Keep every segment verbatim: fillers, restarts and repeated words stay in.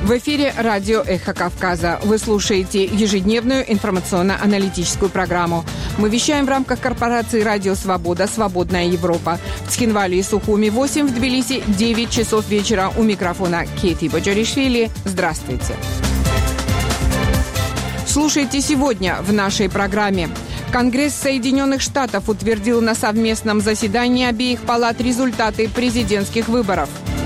В эфире радио «Эхо Кавказа». Вы слушаете ежедневную информационно-аналитическую программу. Мы вещаем в рамках корпорации «Радио Свобода. Свободная Европа». В Цхинвале и Сухуми восемь, в Тбилиси девять часов вечера. У микрофона Кети Баджаришвили. Здравствуйте. Слушайте сегодня в нашей программе. Конгресс Соединенных Штатов утвердил на совместном заседании обеих палат результаты президентских выборов.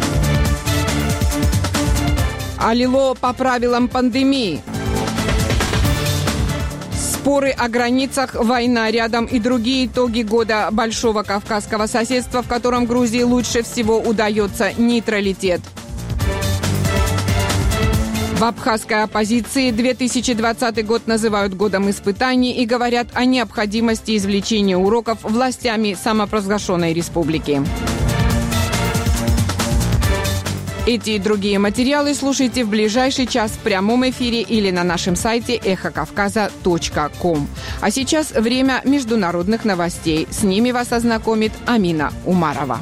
Алило по правилам пандемии. Споры о границах, война рядом и другие итоги года большого кавказского соседства, в котором Грузии лучше всего удается нейтралитет. В абхазской оппозиции две тысячи двадцатый год называют годом испытаний и говорят о необходимости извлечения уроков властями самопровозглашенной республики. Эти и другие материалы слушайте в ближайший час в прямом эфире или на нашем сайте эхо кавказа точка ком. А сейчас время международных новостей. С ними вас ознакомит Амина Умарова.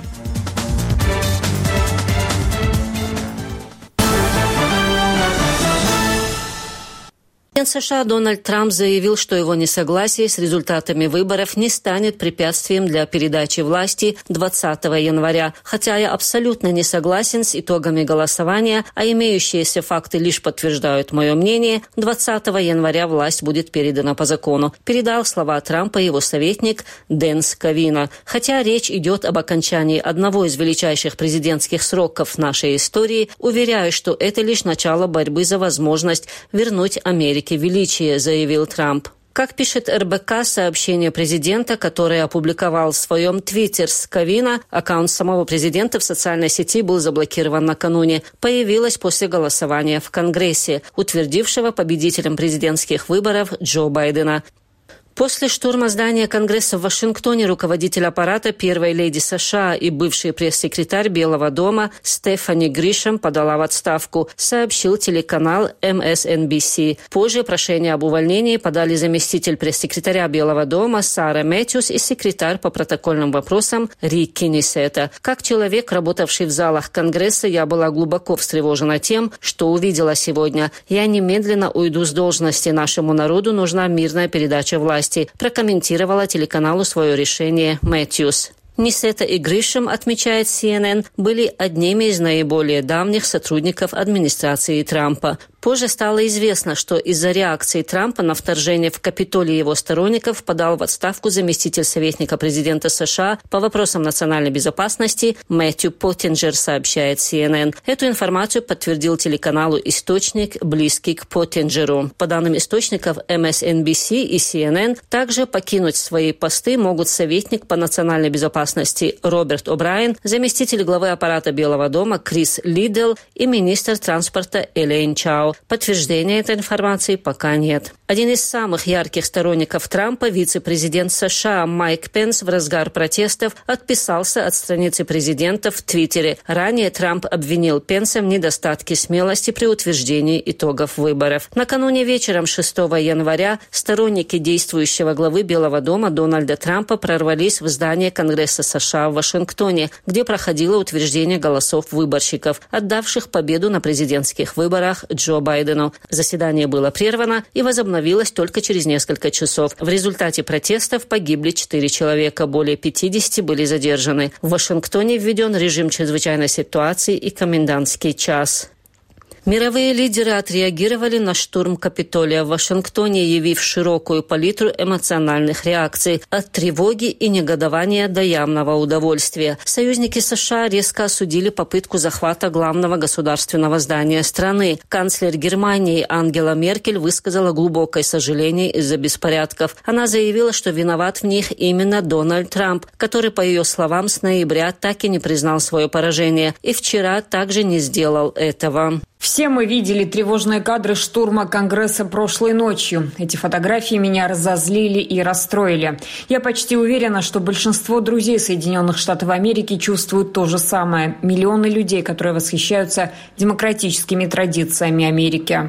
Президент США Дональд Трамп заявил, что его несогласие с результатами выборов не станет препятствием для передачи власти двадцатого января. Хотя я абсолютно не согласен с итогами голосования, а имеющиеся факты лишь подтверждают мое мнение, двадцатого января власть будет передана по закону, передал слова Трампа его советник Дэн Сковина. Хотя речь идет об окончании одного из величайших президентских сроков нашей истории, уверяю, что это лишь начало борьбы за возможность вернуть Америке величие, заявил Трамп. Как пишет эр бэ ка, сообщение президента, которое опубликовал в своем твиттер Сковина, аккаунт самого президента в социальной сети был заблокирован накануне, появилось после голосования в Конгрессе, утвердившего победителем президентских выборов Джо Байдена. После штурма здания Конгресса в Вашингтоне руководитель аппарата первой леди США и бывший пресс-секретарь Белого дома Стефани Гришэм подала в отставку, сообщил телеканал эм эс эн би си. Позже прошение об увольнении подали заместитель пресс-секретаря Белого дома Сара Мэтьюс и секретарь по протокольным вопросам Рикки Нисета. Как человек, работавший в залах Конгресса, я была глубоко встревожена тем, что увидела сегодня. Я немедленно уйду с должности. Нашему народу нужна мирная передача власти, прокомментировала телеканалу свое решение Мэтьюс. Нисета и Гришэм, отмечает си эн эн, были одними из наиболее давних сотрудников администрации Трампа. Позже стало известно, что из-за реакции Трампа на вторжение в Капитолий его сторонников подал в отставку заместитель советника президента США по вопросам национальной безопасности Мэтью Поттинджер, сообщает си эн эн. Эту информацию подтвердил телеканалу источник, близкий к Поттинджеру. По данным источников эм эс эн би си и си эн эн, также покинуть свои посты могут советник по национальной безопасности Роберт О'Брайен, заместитель главы аппарата Белого дома Крис Лидл и министр транспорта Элейн Чао. Подтверждения этой информации пока нет. Один из самых ярких сторонников Трампа, вице-президент США Майк Пенс, в разгар протестов отписался от страницы президента в Твиттере. Ранее Трамп обвинил Пенса в недостатке смелости при утверждении итогов выборов. Накануне вечером шестого января сторонники действующего главы Белого дома Дональда Трампа прорвались в здание Конгресса США в Вашингтоне, где проходило утверждение голосов выборщиков, отдавших победу на президентских выборах Джо Байдену. Заседание было прервано и возобновилось только через несколько часов. В результате протестов погибли четыре человека, более пятидесяти были задержаны. В Вашингтоне введен режим чрезвычайной ситуации и комендантский час. Мировые лидеры отреагировали на штурм Капитолия в Вашингтоне, явив широкую палитру эмоциональных реакций от тревоги и негодования до явного удовольствия. Союзники США резко осудили попытку захвата главного государственного здания страны. Канцлер Германии Ангела Меркель высказала глубокое сожаление из-за беспорядков. Она заявила, что виноват в них именно Дональд Трамп, который, по ее словам, с ноября так и не признал свое поражение и вчера также не сделал этого. Все мы видели тревожные кадры штурма Конгресса прошлой ночью. Эти фотографии меня разозлили и расстроили. Я почти уверена, что большинство друзей Соединенных Штатов Америки чувствуют то же самое. Миллионы людей, которые восхищаются демократическими традициями Америки.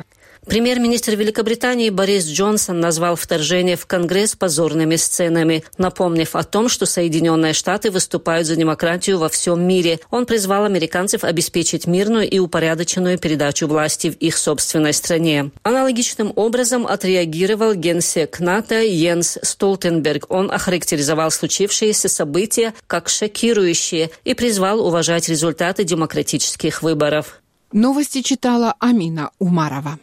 Премьер-министр Великобритании Борис Джонсон назвал вторжение в Конгресс позорными сценами, напомнив о том, что Соединенные Штаты выступают за демократию во всем мире. Он призвал американцев обеспечить мирную и упорядоченную передачу власти в их собственной стране. Аналогичным образом отреагировал генсек НАТО Йенс Столтенберг. Он охарактеризовал случившиеся события как шокирующие и призвал уважать результаты демократических выборов. Новости читала Амина Умарова.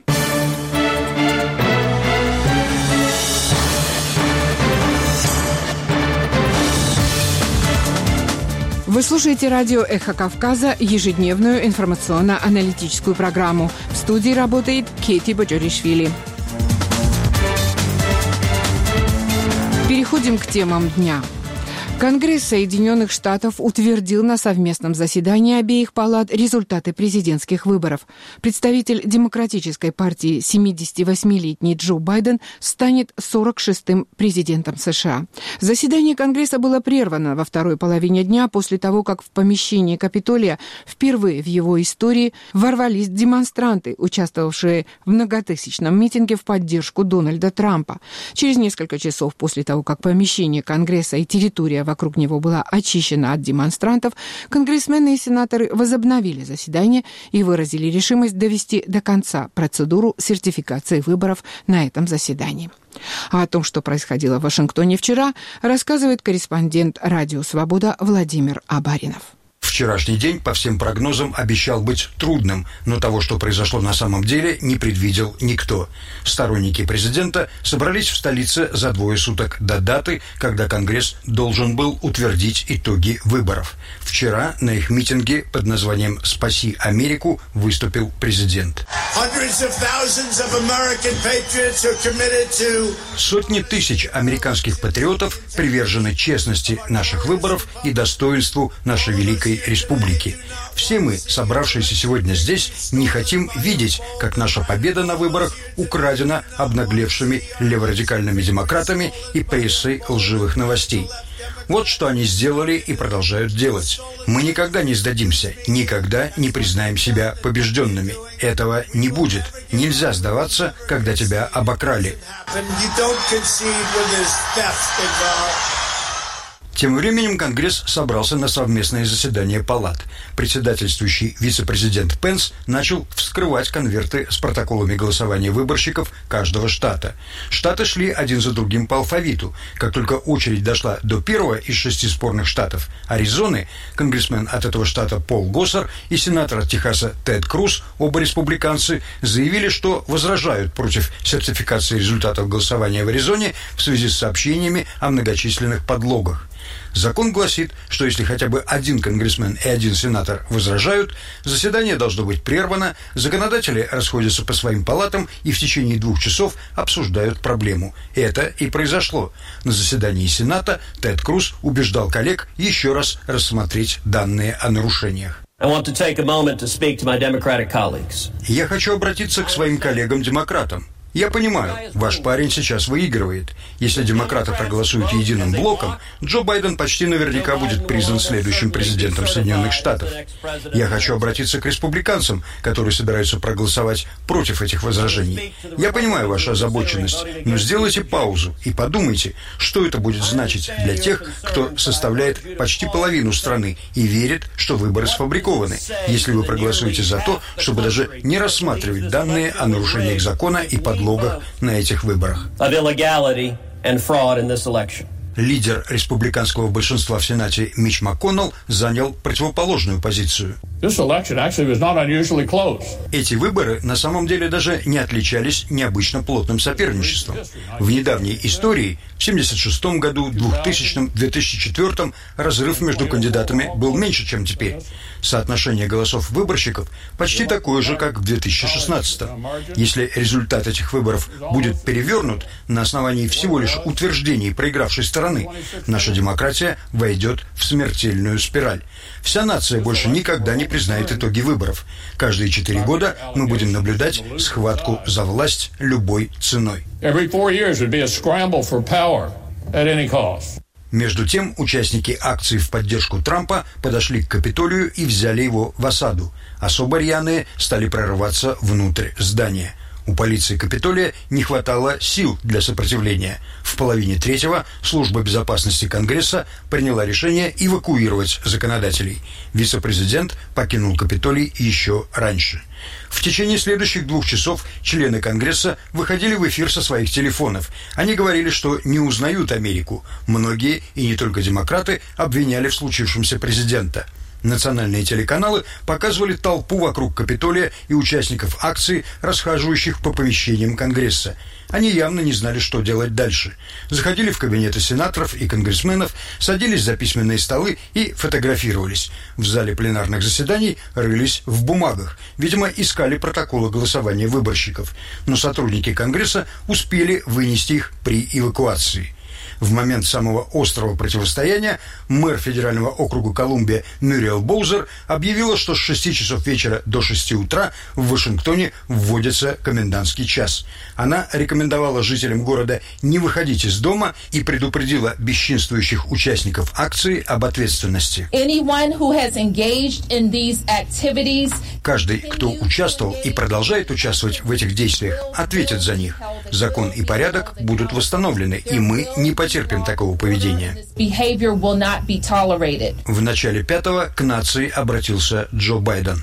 Вы слушаете радио «Эхо Кавказа», ежедневную информационно-аналитическую программу. В студии работает Кети Боджоришвили. Переходим к темам дня. Конгресс Соединенных Штатов утвердил на совместном заседании обеих палат результаты президентских выборов. Представитель Демократической партии семидесятивосьмилетний Джо Байден станет сорок шестым президентом США. Заседание Конгресса было прервано во второй половине дня после того, как в помещении Капитолия впервые в его истории ворвались демонстранты, участвовавшие в многотысячном митинге в поддержку Дональда Трампа. Через несколько часов после того, как помещение Конгресса и территория вокруг него была очищена от демонстрантов, конгрессмены и сенаторы возобновили заседание и выразили решимость довести до конца процедуру сертификации выборов на этом заседании. А о том, что происходило в Вашингтоне вчера, рассказывает корреспондент «Радио Свобода» Владимир Абаринов. Вчерашний день, по всем прогнозам, обещал быть трудным, но того, что произошло на самом деле, не предвидел никто. Сторонники президента собрались в столице за двое суток до даты, когда Конгресс должен был утвердить итоги выборов. Вчера на их митинге под названием «Спаси Америку» выступил президент. Сотни тысяч американских патриотов привержены честности наших выборов и достоинству нашей великой республики. Все мы, собравшиеся сегодня здесь, не хотим видеть, как наша победа на выборах украдена обнаглевшими леворадикальными демократами и прессой лживых новостей. Вот что они сделали и продолжают делать. Мы никогда не сдадимся, никогда не признаем себя побежденными. Этого не будет. Нельзя сдаваться, когда тебя обокрали. Тем временем Конгресс собрался на совместное заседание палат. Председательствующий вице-президент Пенс начал вскрывать конверты с протоколами голосования выборщиков каждого штата. Штаты шли один за другим по алфавиту. Как только очередь дошла до первого из шести спорных штатов Аризоны, конгрессмен от этого штата Пол Госсер и сенатор от Техаса Тед Круз, оба республиканцы, заявили, что возражают против сертификации результатов голосования в Аризоне в связи с сообщениями о многочисленных подлогах. Закон гласит, что если хотя бы один конгрессмен и один сенатор возражают, заседание должно быть прервано, законодатели расходятся по своим палатам и в течение двух часов обсуждают проблему. Это и произошло. На заседании Сената Тед Круз убеждал коллег еще раз рассмотреть данные о нарушениях. Я хочу обратиться к своим коллегам-демократам. Я понимаю, ваш парень сейчас выигрывает. Если демократы проголосуют единым блоком, Джо Байден почти наверняка будет признан следующим президентом Соединенных Штатов. Я хочу обратиться к республиканцам, которые собираются проголосовать против этих возражений. Я понимаю вашу озабоченность, но сделайте паузу и подумайте, что это будет значить для тех, кто составляет почти половину страны и верит, что выборы сфабрикованы, если вы проголосуете за то, чтобы даже не рассматривать данные о нарушениях закона и подлогах на этих выборах. Лидер республиканского большинства в Сенате Митч МакКоннелл занял противоположную позицию. Эти выборы на самом деле даже не отличались необычно плотным соперничеством. В недавней истории, в семьдесят шестом году, двухтысячном, две тысячи четвёртом, разрыв между кандидатами был меньше, чем теперь. Соотношение голосов выборщиков почти такое же, как в две тысячи шестнадцатом. Если результат этих выборов будет перевернут на основании всего лишь утверждений проигравшей стороны, наша демократия войдет в смертельную спираль. Вся нация больше никогда не признает итоги выборов. Каждые четыре года мы будем наблюдать схватку за власть любой ценой. Между тем, участники акции в поддержку Трампа подошли к Капитолию и взяли его в осаду. Особо рьяные стали прорываться внутрь здания. У полиции Капитолия не хватало сил для сопротивления. В половине третьего служба безопасности Конгресса приняла решение эвакуировать законодателей. Вице-президент покинул Капитолий еще раньше. В течение следующих двух часов члены Конгресса выходили в эфир со своих телефонов. Они говорили, что не узнают Америку. Многие, и не только демократы, обвиняли в случившемся президента. Национальные телеканалы показывали толпу вокруг Капитолия и участников акции, расхаживающих по помещениям Конгресса. Они явно не знали, что делать дальше. Заходили в кабинеты сенаторов и конгрессменов, садились за письменные столы и фотографировались. В зале пленарных заседаний рылись в бумагах. Видимо, искали протоколы голосования выборщиков. Но сотрудники Конгресса успели вынести их при эвакуации. В момент самого острого противостояния мэр федерального округа Колумбия Мюриэл Боузер объявила, что с шести часов вечера до шести утра в Вашингтоне вводится комендантский час. Она рекомендовала жителям города не выходить из дома и предупредила бесчинствующих участников акции об ответственности. Каждый, кто участвовал и продолжает участвовать в этих действиях, ответит за них. Закон и порядок будут восстановлены, и мы не потерпим терпим такого поведения. В начале пятого к нации обратился Джо Байден.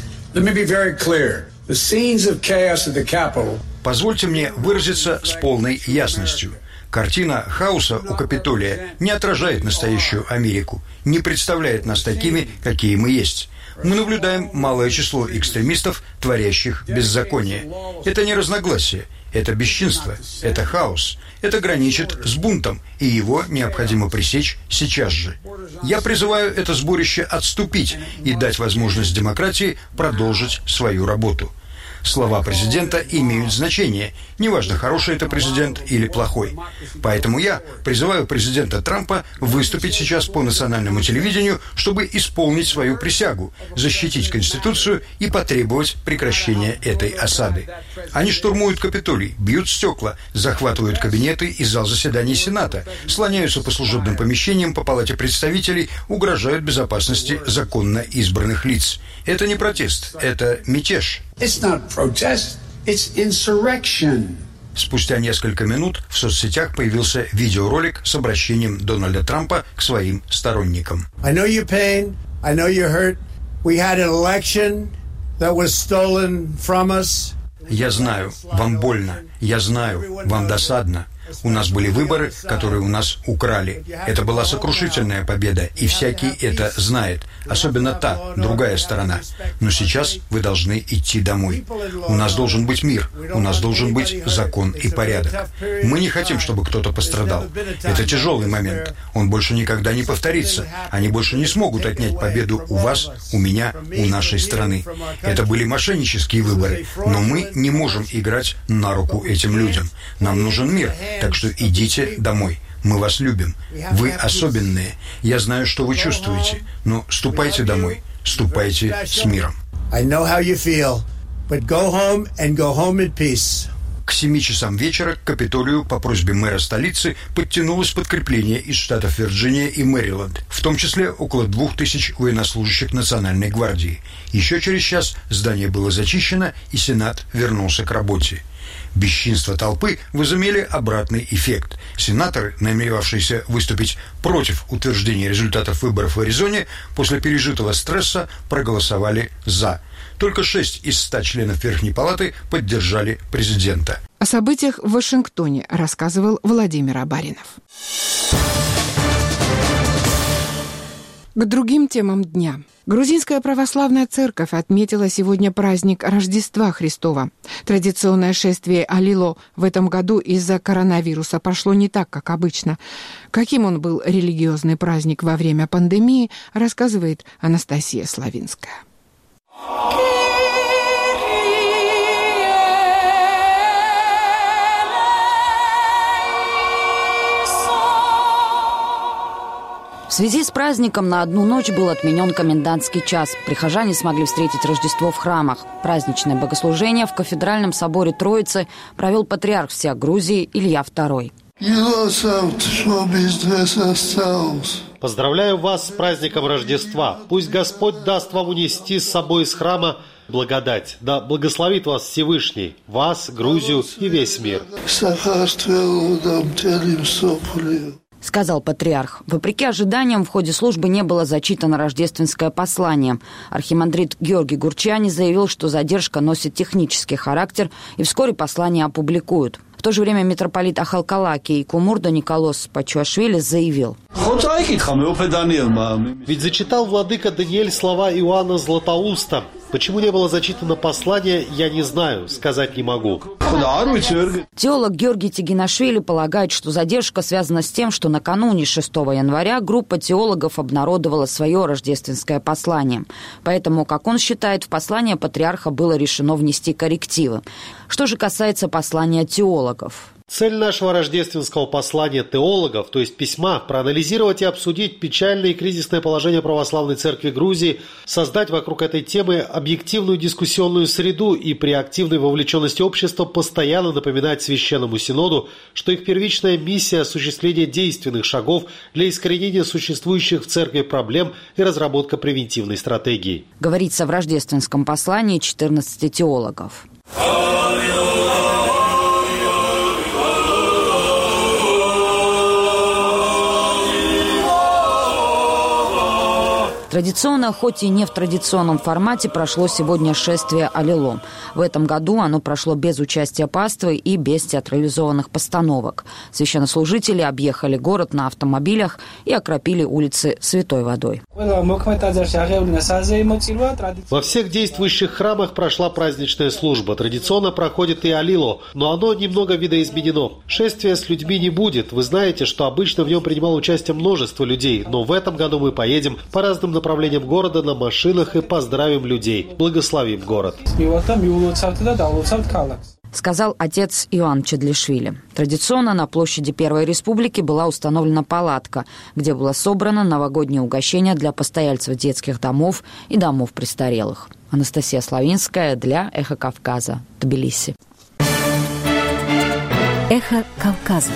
Позвольте мне выразиться с полной ясностью. Картина хаоса у Капитолия не отражает настоящую Америку, не представляет нас такими, какие мы есть. Мы наблюдаем малое число экстремистов, творящих беззаконие. Это не разногласие, это бесчинство, это хаос. Это граничит с бунтом, и его необходимо пресечь сейчас же. Я призываю это сборище отступить и дать возможность демократии продолжить свою работу. Слова президента имеют значение, неважно, хороший это президент или плохой. Поэтому я призываю президента Трампа выступить сейчас по национальному телевидению, чтобы исполнить свою присягу, защитить Конституцию и потребовать прекращения этой осады. Они штурмуют Капитолий, бьют стекла, захватывают кабинеты и зал заседаний Сената, слоняются по служебным помещениям, по Палате представителей, угрожают безопасности законно избранных лиц. Это не протест, это мятеж. It's not protest, it's insurrection. Спустя несколько минут в соцсетях появился видеоролик с обращением Дональда Трампа к своим сторонникам. I know your pain, I know you're hurt. We had an election that was stolen from us. Я знаю, вам больно, я знаю, вам досадно. У нас были выборы, которые у нас украли. Это была сокрушительная победа, и всякий это знает. Особенно та, другая сторона. Но сейчас вы должны идти домой. У нас должен быть мир, у нас должен быть закон и порядок. Мы не хотим, чтобы кто-то пострадал. Это тяжелый момент. Он больше никогда не повторится. Они больше не смогут отнять победу у вас, у меня, у нашей страны. Это были мошеннические выборы, но мы не можем играть на руку этим людям. Нам нужен мир. Так что идите домой. Мы вас любим. Вы особенные. Я знаю, что вы чувствуете. Но ступайте домой. Ступайте с миром. К семи часам вечера к Капитолию по просьбе мэра столицы подтянулось подкрепление из штатов Вирджиния и Мэриленд, в том числе около двух тысяч военнослужащих Национальной гвардии. Еще через час здание было зачищено, и Сенат вернулся к работе. Бесчинства толпы возымели обратный эффект. Сенаторы, намеревавшиеся выступить против утверждения результатов выборов в Аризоне, после пережитого стресса проголосовали «за». Только шесть из ста членов Верхней Палаты поддержали президента. О событиях в Вашингтоне рассказывал Владимир Абаринов. К другим темам дня. Грузинская православная церковь отметила сегодня праздник Рождества Христова. Традиционное шествие Алило в этом году из-за коронавируса прошло не так, как обычно. Каким он был религиозный праздник во время пандемии, рассказывает Анастасия Славинская. В связи с праздником на одну ночь был отменен комендантский час. Прихожане смогли встретить Рождество в храмах. Праздничное богослужение в кафедральном соборе Троицы провел патриарх всея Грузии Илья второй. Поздравляю вас с праздником Рождества. Пусть Господь даст вам унести с собой из храма благодать. Да благословит вас Всевышний, вас, Грузию и весь мир. Сказал патриарх. Вопреки ожиданиям, в ходе службы не было зачитано рождественское послание. Архимандрит Георгий Гурчани заявил, что задержка носит технический характер, и вскоре послание опубликуют. В то же время митрополит Ахалкалаки и Кумурдо Николос Пачуашвили заявил. Ведь зачитал владыка Даниэль слова Иоанна Златоуста. Почему не было зачитано послание, я не знаю, сказать не могу. Теолог Георгий Тигинашвили полагает, что задержка связана с тем, что накануне шестого января группа теологов обнародовала свое рождественское послание. Поэтому, как он считает, в послание патриарха было решено внести коррективы. Что же касается послания теологов? Цель нашего рождественского послания теологов, то есть письма, проанализировать и обсудить печальное и кризисное положение православной церкви Грузии, создать вокруг этой темы объективную дискуссионную среду и при активной вовлеченности общества постоянно напоминать Священному Синоду, что их первичная миссия – осуществление действенных шагов для искоренения существующих в церкви проблем и разработка превентивной стратегии. Говорится в рождественском послании четырнадцати теологов. Традиционно, хоть и не в традиционном формате, прошло сегодня шествие Аллилуйя. В этом году оно прошло без участия паствы и без театрализованных постановок. Священнослужители объехали город на автомобилях и окропили улицы святой водой. Во всех действующих храмах прошла праздничная служба. Традиционно проходит и Аллилуйя, но оно немного видоизменено. Шествия с людьми не будет. Вы знаете, что обычно в нем принимало участие множество людей, но в этом году мы поедем по разным направлениям города на машинах и поздравим людей. Благословим город. Сказал отец Иоанн Чедлишвили. Традиционно на площади Первой Республики была установлена палатка, где было собрано новогоднее угощение для постояльцев детских домов и домов престарелых. Анастасия Славинская для «Эхо Кавказа», Тбилиси. «Эхо Кавказа».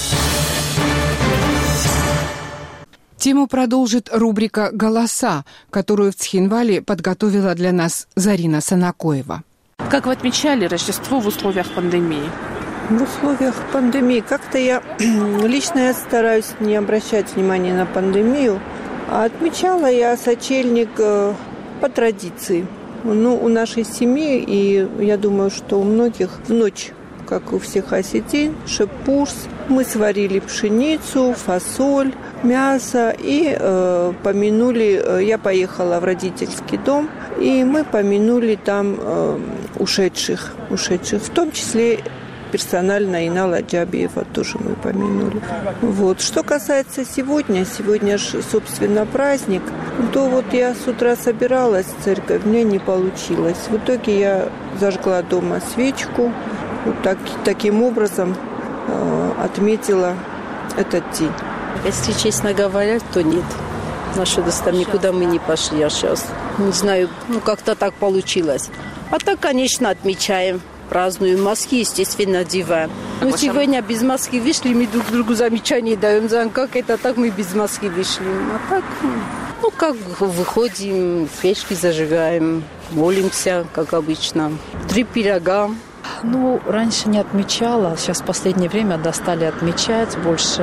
Тему продолжит рубрика «Голоса», которую в Цхинвале подготовила для нас Зарина Санакоева. Как вы отмечали Рождество в условиях пандемии? В условиях пандемии как-то я лично я стараюсь не обращать внимания на пандемию, а отмечала я сочельник по традиции. Ну, у нашей семьи, и я думаю, что у многих в ночь, как у всех осетин, шепурс. Мы сварили пшеницу, фасоль, мясо и э, помянули. Э, я поехала в родительский дом, и мы помянули там э, ушедших, ушедших, в том числе персонально Инала Джабиева тоже мы помянули. Вот. Что касается сегодня, сегодня же, собственно, праздник, то вот я с утра собиралась в церковь, мне не получилось. В итоге я зажгла дома свечку, вот так, таким образом э, отметила этот день. Если честно говоря, то нет. На что там никуда мы не пошли, а сейчас, не знаю, ну как-то так получилось. А так, конечно, отмечаем, празднуем, маски, естественно, одеваем. Но сегодня без маски вышли, мы друг другу замечания даем, знаем, как это так, мы без маски вышли. А так, ну как выходим, свечки зажигаем, молимся, как обычно. Три пирога. Ну, раньше не отмечала, сейчас в последнее время достали отмечать. Больше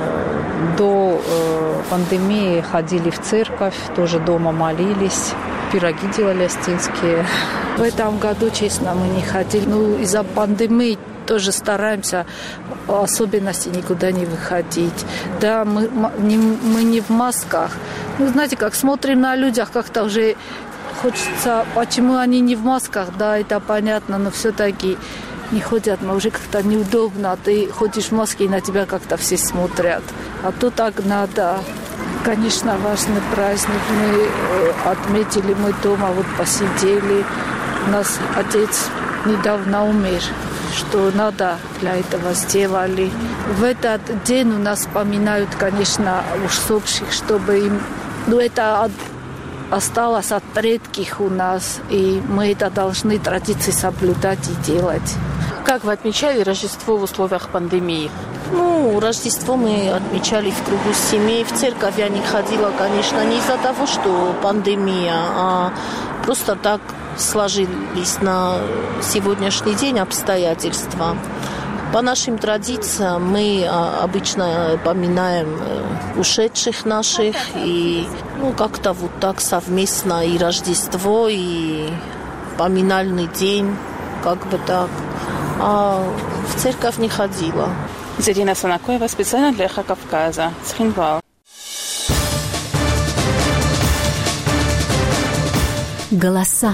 до э, пандемии ходили в церковь, тоже дома молились, пироги делали астинские. В этом году, честно, мы не ходили. Ну, из-за пандемии тоже стараемся, в особенности никуда не выходить. Да, мы не, мы не в масках. Ну, знаете, как смотрим на людях, как-то уже... Хочется, почему они не в масках, да, это понятно, но все-таки не ходят, но уже как-то неудобно. Ты ходишь в маске, и на тебя как-то все смотрят. А то так надо. Конечно, важный праздник. Мы отметили, мы дома вот посидели. У нас отец недавно умер, что надо для этого сделали. В этот день у нас поминают, конечно, усопших, чтобы им... Ну, это... осталось от предков у нас, и мы это должны традиции соблюдать и делать. Как вы отмечали Рождество в условиях пандемии? Ну, Рождество мы отмечали в кругу семей. В церковь я не ходила, конечно, не из-за того, что пандемия, а просто так сложились на сегодняшний день обстоятельства. По нашим традициям мы обычно поминаем ушедших наших и ну, как-то вот так совместно и Рождество, и поминальный день, как бы так. А в церковь не ходила. Зарина Санакоева специально для Эхо Кавказа. Цхинвал. Голоса.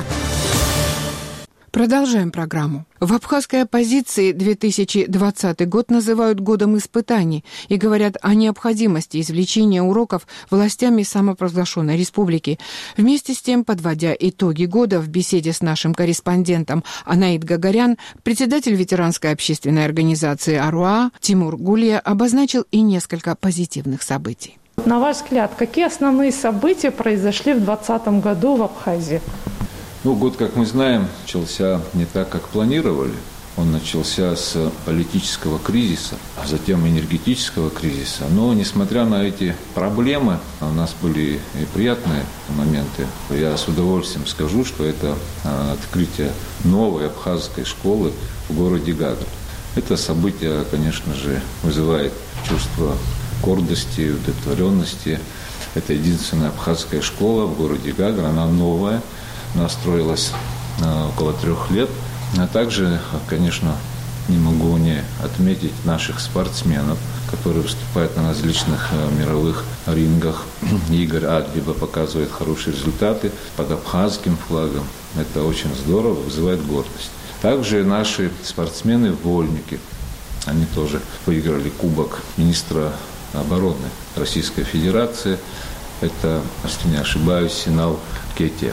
Продолжаем программу. В абхазской оппозиции две тысячи двадцатый год называют годом испытаний и говорят о необходимости извлечения уроков властями самопровозглашенной республики. Вместе с тем, подводя итоги года в беседе с нашим корреспондентом Анаит Гагарян, председатель ветеранской общественной организации АРУА Тимур Гулия обозначил и несколько позитивных событий. На ваш взгляд, какие основные события произошли в двадцатом году в Абхазии? Ну, год, как мы знаем, начался не так, как планировали. Он начался с политического кризиса, а затем энергетического кризиса. Но, несмотря на эти проблемы, у нас были и приятные моменты. Я с удовольствием скажу, что это открытие новой абхазской школы в городе Гагра. Это событие, конечно же, вызывает чувство гордости, удовлетворенности. Это единственная абхазская школа в городе Гагра, она новая. Она строилась около трех лет. А также, конечно, не могу не отметить наших спортсменов, которые выступают на различных мировых рингах. Игорь Адлиба показывает хорошие результаты под абхазским флагом. Это очень здорово, вызывает гордость. Также наши спортсмены-вольники, они тоже выиграли кубок министра обороны Российской Федерации. Это, если не ошибаюсь, Синал Кете.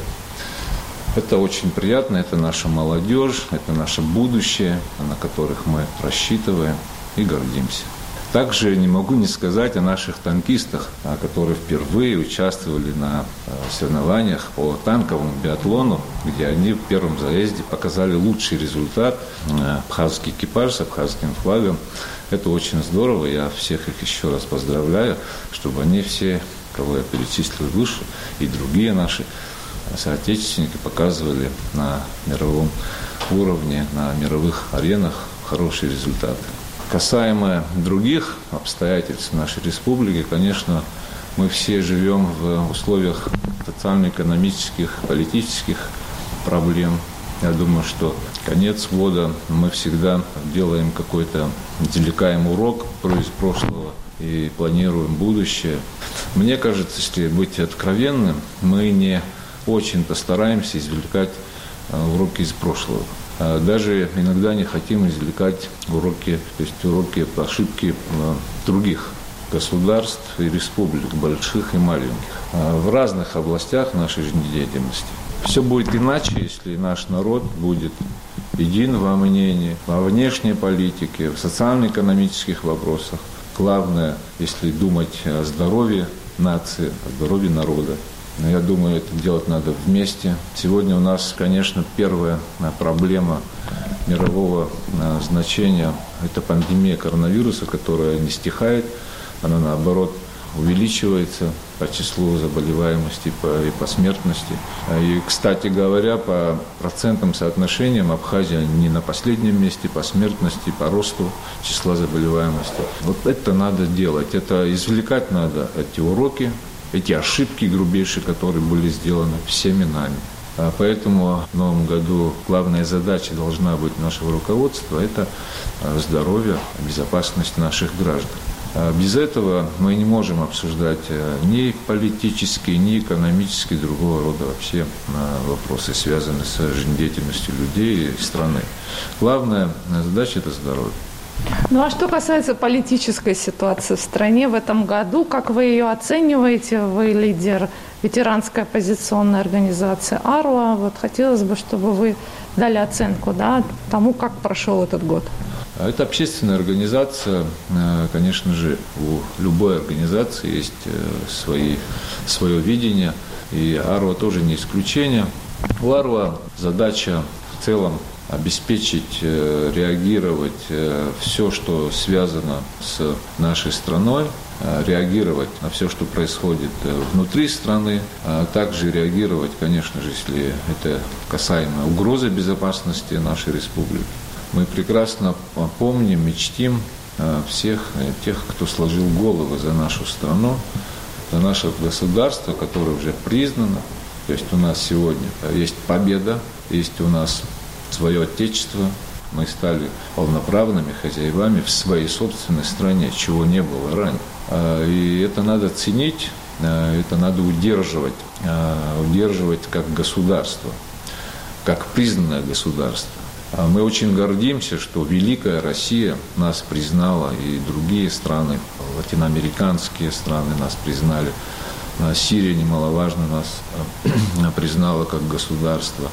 Это очень приятно, это наша молодежь, это наше будущее, на которых мы рассчитываем и гордимся. Также не могу не сказать о наших танкистах, которые впервые участвовали на соревнованиях по танковому биатлону, где они в первом заезде показали лучший результат. Абхазский экипаж с абхазским флагом. Это очень здорово, я всех их еще раз поздравляю, чтобы они все, кого я перечислил выше, и другие наши соотечественники показывали на мировом уровне, на мировых аренах хорошие результаты. Касаемо других обстоятельств нашей республики, конечно, мы все живем в условиях социально-экономических, политических проблем. Я думаю, что конец года мы всегда делаем какой-то, извлекаем урок из прошлого и планируем будущее. Мне кажется, если быть откровенным, мы не очень-то стараемся извлекать уроки из прошлого. Даже иногда не хотим извлекать уроки, то есть уроки, ошибки других государств и республик, больших и маленьких, в разных областях нашей жизнедеятельности. Все будет иначе, если наш народ будет един во мнении, во внешней политике, в социально-экономических вопросах. Главное, если думать о здоровье нации, о здоровье народа. Но я думаю, это делать надо вместе. Сегодня у нас, конечно, первая проблема мирового значения – это пандемия коронавируса, которая не стихает, она, наоборот, увеличивается по числу заболеваемости и по, и по смертности. И, кстати говоря, по процентным соотношениям Абхазия не на последнем месте по смертности, по росту числа заболеваемости. Вот это надо делать, это извлекать надо, эти уроки, эти ошибки грубейшие, которые были сделаны всеми нами. А поэтому в новом году главная задача должна быть нашего руководства – это здоровье, безопасность наших граждан. А без этого мы не можем обсуждать ни политические, ни экономические, другого рода вообще вопросы, связанные с жизнедеятельностью людей и страны. Главная задача – это здоровье. Ну а что касается политической ситуации в стране в этом году, как вы ее оцениваете? Вы лидер ветеранской оппозиционной организации АРУА. Вот хотелось бы, чтобы вы дали оценку, да, тому, как прошел этот год. Это общественная организация. Конечно же, у любой организации есть свои, свое видение, и АРУА тоже не исключение. У АРУА задача в целом обеспечить, реагировать все, что связано с нашей страной, реагировать на все, что происходит внутри страны, а также реагировать, конечно же, если это касаемо угрозы безопасности нашей республики. Мы прекрасно помним и чтим всех тех, кто сложил головы за нашу страну, за наше государство, которое уже признано. То есть у нас сегодня есть победа, есть у нас свое отечество. Мы стали полноправными хозяевами в своей собственной стране, чего не было ранее. И это надо ценить, это надо удерживать, удерживать как государство, как признанное государство. Мы очень гордимся, что великая Россия нас признала, и другие страны, латиноамериканские страны нас признали. Сирия, немаловажно, нас признала как государство.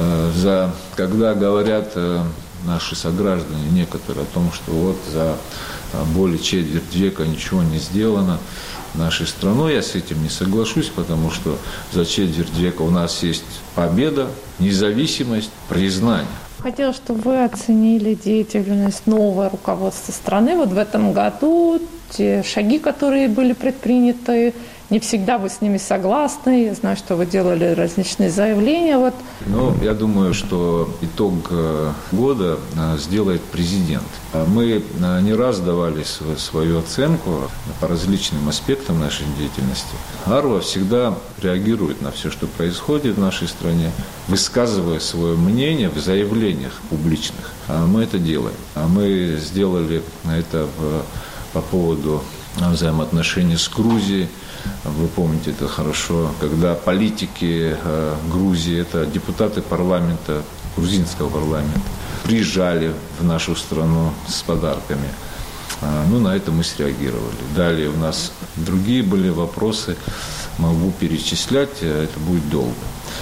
За, когда говорят наши сограждане некоторые о том, что вот за более четверть века ничего не сделано нашей страной, я с этим не соглашусь, потому что за четверть века у нас есть победа, независимость, признание. Хотела, чтобы вы оценили деятельность нового руководства страны. Вот в этом году те шаги, которые были предприняты, не всегда вы с ними согласны. Я знаю, что вы делали различные заявления. Вот. Ну, я думаю, что итог года сделает президент. Мы не раз давали свою оценку по различным аспектам нашей деятельности. Арва всегда реагирует на все, что происходит в нашей стране, высказывая свое мнение в заявлениях публичных. Мы это делаем. Мы сделали это по поводу взаимоотношений с Грузией. Вы помните это хорошо, когда политики э, Грузии, это депутаты парламента, грузинского парламента, приезжали в нашу страну с подарками. Э, ну, на это мы среагировали. Далее у нас другие были вопросы, могу перечислять, это будет долго.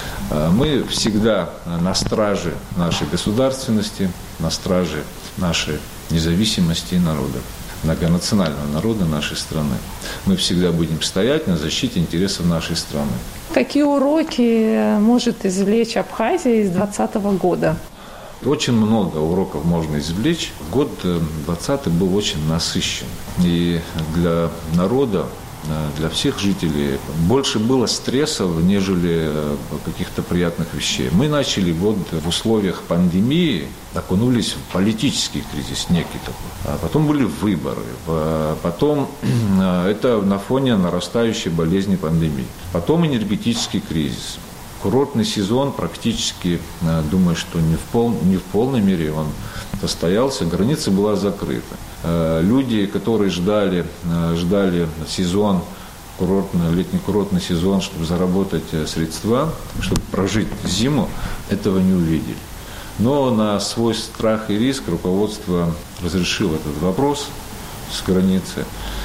Э, мы всегда на страже нашей государственности, на страже нашей независимости народа, многонационального народа нашей страны. Мы всегда будем стоять на защите интересов нашей страны. Какие уроки может извлечь Абхазия из двадцатого года? Очень много уроков можно извлечь. Год двадцатый был очень насыщен. И для народа, для всех жителей больше было стрессов, нежели каких-то приятных вещей. Мы начали год в условиях пандемии, окунулись в политический кризис некий такой. А потом были выборы. Потом это на фоне нарастающей болезни пандемии. Потом энергетический кризис. Курортный сезон практически, думаю, что не в, пол, не в полной мере он состоялся. Граница была закрыта. Люди, которые ждали, ждали сезон, курортный, летний курортный сезон, чтобы заработать средства, чтобы прожить зиму, этого не увидели. Но на свой страх и риск руководство разрешило этот вопрос с границы.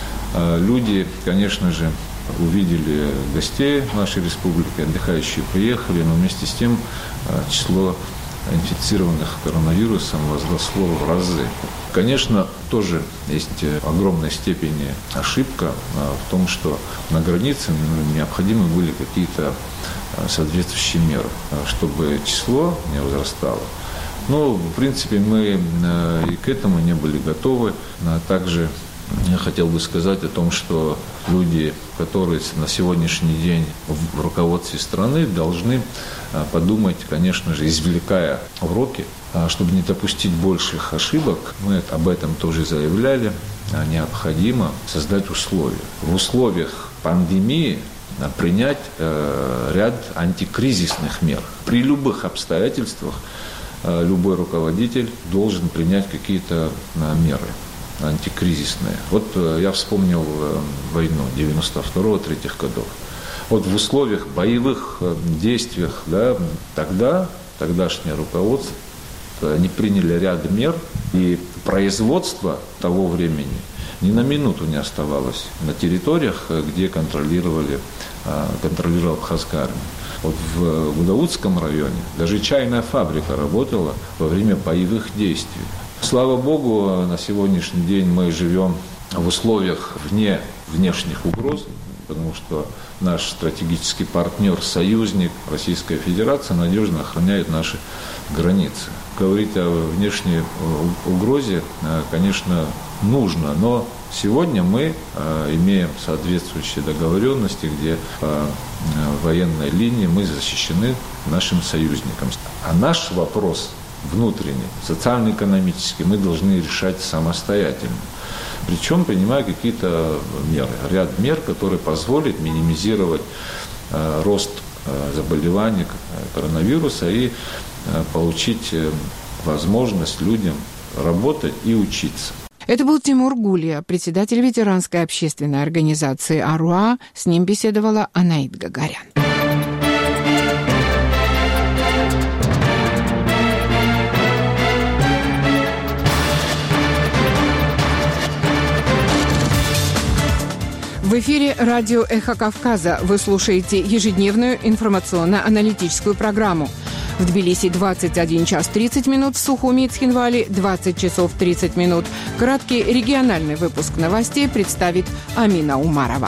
Люди, конечно же, увидели гостей нашей республики, отдыхающие приехали, но вместе с тем число инфицированных коронавирусом возросло в разы. Конечно, тоже есть огромная степень ошибка в том, что на границе необходимы были какие-то соответствующие меры, чтобы число не возрастало. Но, в принципе, мы и к этому не были готовы. Также я хотел бы сказать о том, что люди, которые на сегодняшний день в руководстве страны, должны подумать, конечно же, извлекая уроки, чтобы не допустить больших ошибок. Мы об этом тоже заявляли. Необходимо создать условия. В условиях пандемии принять ряд антикризисных мер. При любых обстоятельствах любой руководитель должен принять какие-то меры антикризисные. Вот я вспомнил войну девяносто второго — третьих годов. Вот в условиях боевых действиях, да, тогда, тогдашнее руководство, они приняли ряд мер, и производство того времени ни на минуту не оставалось на территориях, где контролировали, контролировала Абхазская армия. Вот в Гудаутском районе даже чайная фабрика работала во время боевых действий. Слава Богу, на сегодняшний день мы живем в условиях вне внешних угроз. потому что наш стратегический партнер, союзник Российская Федерация надежно охраняет наши границы. Говорить о внешней угрозе, конечно, нужно, но сегодня мы имеем соответствующие договоренности, где по военной линии мы защищены нашим союзникам. А наш вопрос внутренний, социально-экономический, мы должны решать самостоятельно. Причем принимая какие-то меры, ряд мер, которые позволят минимизировать э, рост э, заболеваний коронавируса и э, получить э, возможность людям работать и учиться. Это был Тимур Гулия, председатель ветеранской общественной организации «Аруа». С ним беседовала Анаит Гагарян. В эфире радио «Эхо Кавказа». Вы слушаете ежедневную информационно-аналитическую программу. В Тбилиси двадцать один час тридцать минут, в Сухуми и Цхинвале двадцать часов тридцать минут. Краткий региональный выпуск новостей представит Амина Умарова.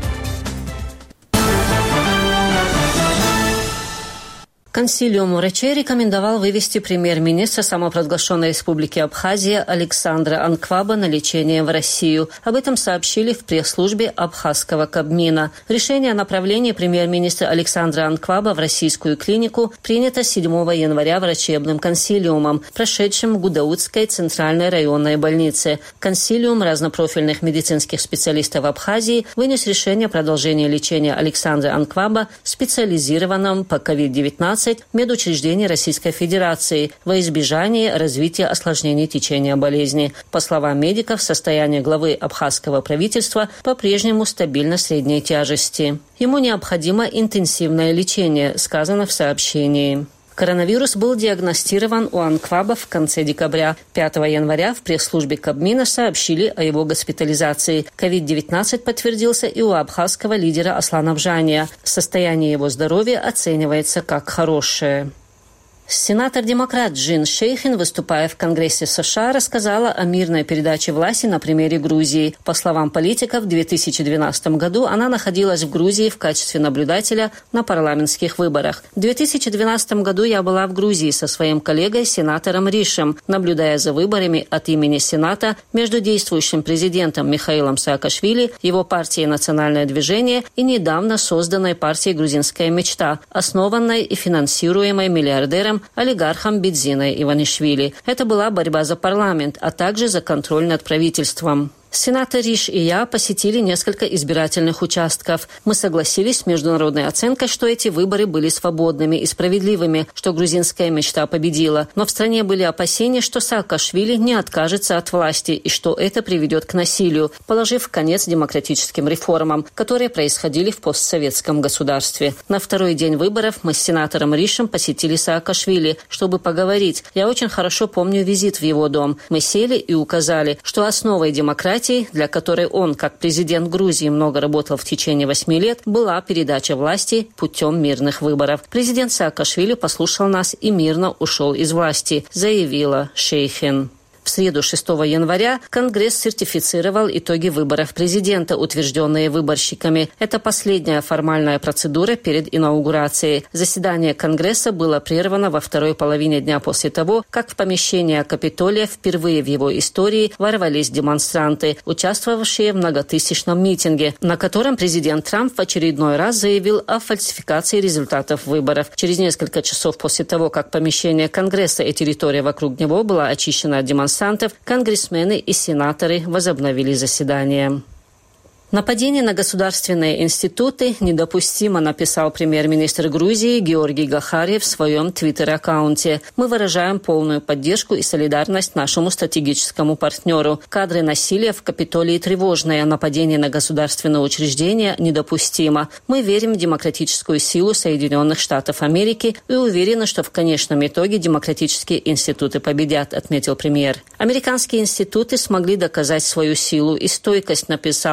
Консилиум врачей рекомендовал вывести премьер-министра самопровозглашенной республики Абхазия Александра Анкваба на лечение в Россию. Об этом сообщили в пресс-службе Абхазского Кабмина. Решение о направлении премьер-министра Александра Анкваба в российскую клинику принято седьмого января врачебным консилиумом, прошедшим в Гудаутской центральной районной больнице. Консилиум разнопрофильных медицинских специалистов Абхазии вынес решение о продолжении лечения Александра Анкваба в специализированном по ковид девятнадцать медучреждений Российской Федерации во избежание развития осложнений течения болезни. По словам медиков, состояние главы абхазского правительства по-прежнему стабильно средней тяжести. Ему необходимо интенсивное лечение, сказано в сообщении. Коронавирус был диагностирован у Анкваба в конце декабря. пятого января в пресс-службе Кабмина сообщили о его госпитализации. ковид девятнадцать подтвердился и у абхазского лидера Аслана Бжания. Состояние его здоровья оценивается как хорошее. Сенатор-демократ Джин Шейхин, выступая в Конгрессе США, рассказала о мирной передаче власти на примере Грузии. По словам политиков, в две тысячи двенадцатом году она находилась в Грузии в качестве наблюдателя на парламентских выборах. В две тысячи двенадцатом году я была в Грузии со своим коллегой, сенатором Ришем, наблюдая за выборами от имени Сената между действующим президентом Михаилом Саакашвили, его партией «Национальное движение» и недавно созданной партией «Грузинская мечта», основанной и финансируемой миллиардером олигархом Бидзиной Иванишвили. Это была борьба за парламент, а также за контроль над правительством. Сенатор Риш и я посетили несколько избирательных участков. Мы согласились с международной оценкой, что эти выборы были свободными и справедливыми, что грузинская мечта победила. Но в стране были опасения, что Саакашвили не откажется от власти и что это приведет к насилию, положив конец демократическим реформам, которые происходили в постсоветском государстве. На второй день выборов мы с сенатором Ришем посетили Саакашвили, чтобы поговорить. Я очень хорошо помню визит в его дом. Мы сели и указали, что основой демократии, для которой он, как президент Грузии, много работал в течение восьми лет, была передача власти путем мирных выборов. Президент Саакашвили послушал нас и мирно ушел из власти, заявила Шейхин. В среду шестого января Конгресс сертифицировал итоги выборов президента, утвержденные выборщиками. Это последняя формальная процедура перед инаугурацией. Заседание Конгресса было прервано во второй половине дня после того, как в помещение Капитолия впервые в его истории ворвались демонстранты, участвовавшие в многотысячном митинге, на котором президент Трамп в очередной раз заявил о фальсификации результатов выборов. Через несколько часов после того, как помещение Конгресса и территория вокруг него была очищена от демонстрантов, конгрессмены и сенаторы возобновили заседание. Нападение на государственные институты недопустимо, написал премьер-министр Грузии Георгий Гахариев в своем твиттер-аккаунте. Мы выражаем полную поддержку и солидарность нашему стратегическому партнеру. Кадры насилия в Капитолии тревожные, нападение на государственные учреждения недопустимо. Мы верим в демократическую силу Соединенных Штатов Америки и уверены, что в конечном итоге демократические институты победят, отметил премьер. Американские институты смогли доказать свою силу и стойкость, написала в твиттере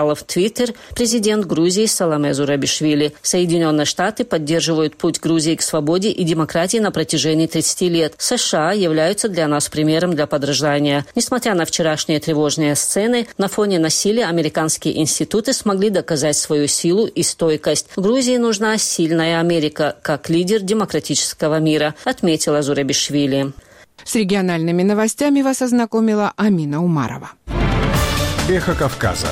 Твиттер, президент Грузии Саломе Зурабишвили. Соединенные Штаты поддерживают путь Грузии к свободе и демократии на протяжении тридцати лет. США являются для нас примером для подражания. Несмотря на вчерашние тревожные сцены, на фоне насилия американские институты смогли доказать свою силу и стойкость. Грузии нужна сильная Америка, как лидер демократического мира, отметила Зурабишвили. С региональными новостями вас ознакомила Амина Умарова. Эхо Кавказа.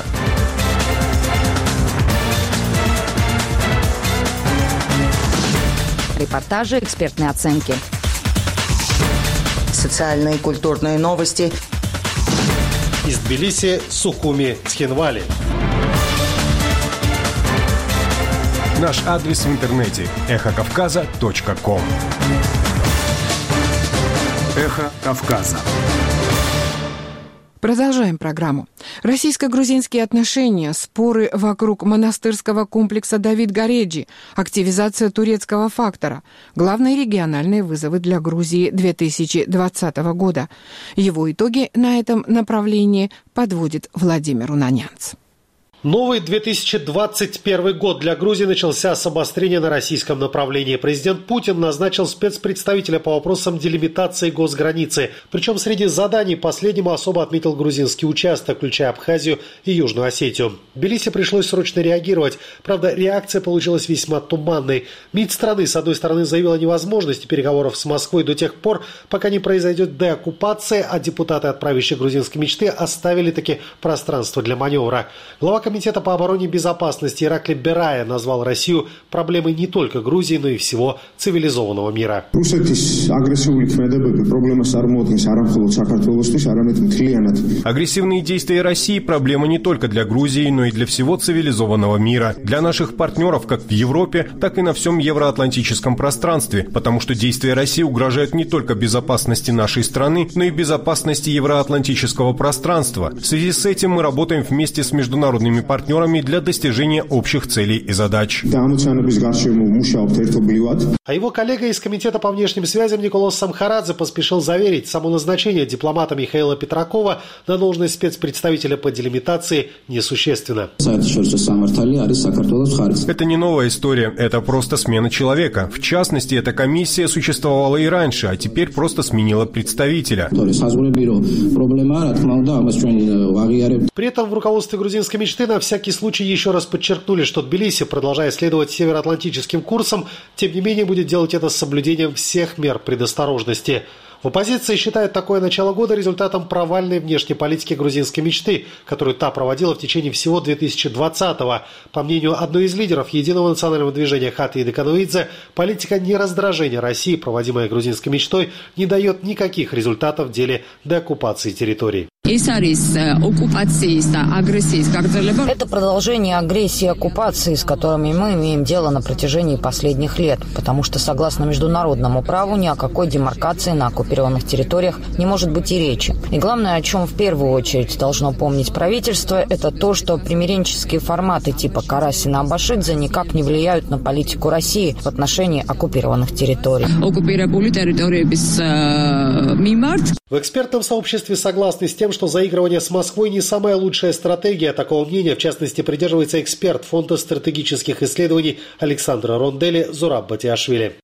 Репортажи, экспертные оценки. Социальные и культурные новости. Из Тбилиси, Сухуми, Цхинвали. Наш адрес в интернете – эхо кавказа точка ком. Эхо Кавказа. Продолжаем программу. Российско-грузинские отношения, споры вокруг монастырского комплекса Давид-Гореджи, активизация турецкого фактора – главные региональные вызовы для Грузии две тысячи двадцатого года. Его итоги на этом направлении подводит Владимир Унанянц. Новый две тысячи двадцать первый год для Грузии начался с обострения на российском направлении. Президент Путин назначил спецпредставителя по вопросам делимитации госграницы. Причем среди заданий последнему особо отметил грузинский участок, включая Абхазию и Южную Осетию. Тбилиси пришлось срочно реагировать. Правда, реакция получилась весьма туманной. МИД страны, с одной стороны, заявил о невозможности переговоров с Москвой до тех пор, пока не произойдет деоккупация, а депутаты от правящей грузинской мечты оставили таки пространство для маневра. Глава Комитета по обороне и безопасности Ираклий Берая назвал Россию проблемой не только Грузии, но и всего цивилизованного мира. Агрессивные действия России – проблема не только для Грузии, но и для всего цивилизованного мира. Для наших партнеров как в Европе, так и на всем евроатлантическом пространстве, потому что действия России угрожают не только безопасности нашей страны, но и безопасности евроатлантического пространства. В связи с этим мы работаем вместе с международными партнерами для достижения общих целей и задач. А его коллега из Комитета по внешним связям Николас Самхарадзе поспешил заверить, само назначение дипломата Михаила Петракова на должность спецпредставителя по делимитации несущественно. Это не новая история, это просто смена человека. В частности, эта комиссия существовала и раньше, а теперь просто сменила представителя. При этом в руководстве грузинской мечты на всякий случай еще раз подчеркнули, что Тбилиси, продолжая следовать североатлантическим курсом, тем не менее будет делать это с соблюдением всех мер предосторожности. В оппозиции считают такое начало года результатом провальной внешней политики грузинской мечты, которую та проводила в течение всего две тысячи двадцатого. По мнению одной из лидеров единого национального движения Хаты Декануидзе, политика нераздражения России, проводимая грузинской мечтой, не дает никаких результатов в деле деоккупации территорий. Это продолжение агрессии и оккупации, с которыми мы имеем дело на протяжении последних лет, потому что, согласно международному праву, ни о какой демаркации на оккупированных территориях не может быть и речи. И главное, о чем в первую очередь должно помнить правительство, это то, что примиренческие форматы типа Карасина-Абашидзе никак не влияют на политику России в отношении оккупированных территорий. В экспертном сообществе согласны с тем, что заигрывание с Москвой не самая лучшая стратегия. Такого мнения, в частности, придерживается эксперт Фонда стратегических исследований Александра Рондели Зураб Батиашвили.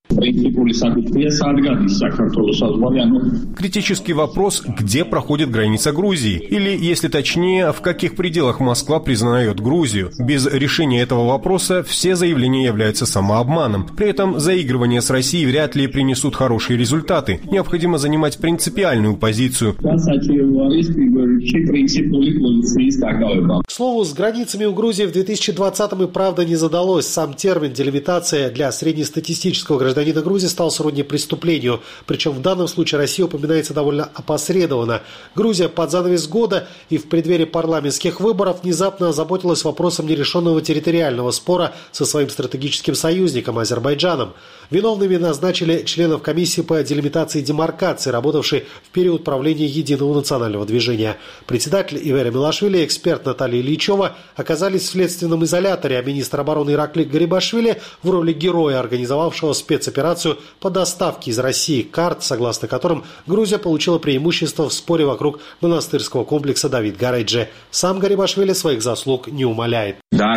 Критический вопрос, где проходит граница Грузии, или, если точнее, в каких пределах Москва признает Грузию. Без решения этого вопроса все заявления являются самообманом. При этом заигрывания с Россией вряд ли принесут хорошие результаты. Необходимо занимать принципиальную позицию. К слову, с границами у Грузии в две тысячи двадцатом и правда не задалось. Сам термин «делимитация» для среднестатистического гражданина Грузии стал сродни преступлению. Причем в данном случае Россия упоминается довольно опосредованно. Грузия под занавес года и в преддверии парламентских выборов внезапно озаботилась вопросом нерешенного территориального спора со своим стратегическим союзником Азербайджаном. Виновными назначили членов комиссии по делимитации и демаркации, работавшей в период правления Единого национального движения. Председатель Ивера Милашвили и эксперт Наталья Ильичева оказались в следственном изоляторе, а министр обороны Ираклий Гарибашвили в роли героя, организовавшего спецоперацию спецоперацию по доставке из России карт, согласно которым Грузия получила преимущество в споре вокруг монастырского комплекса Давид Гареджи. Сам Гарибашвили своих заслуг не умаляет.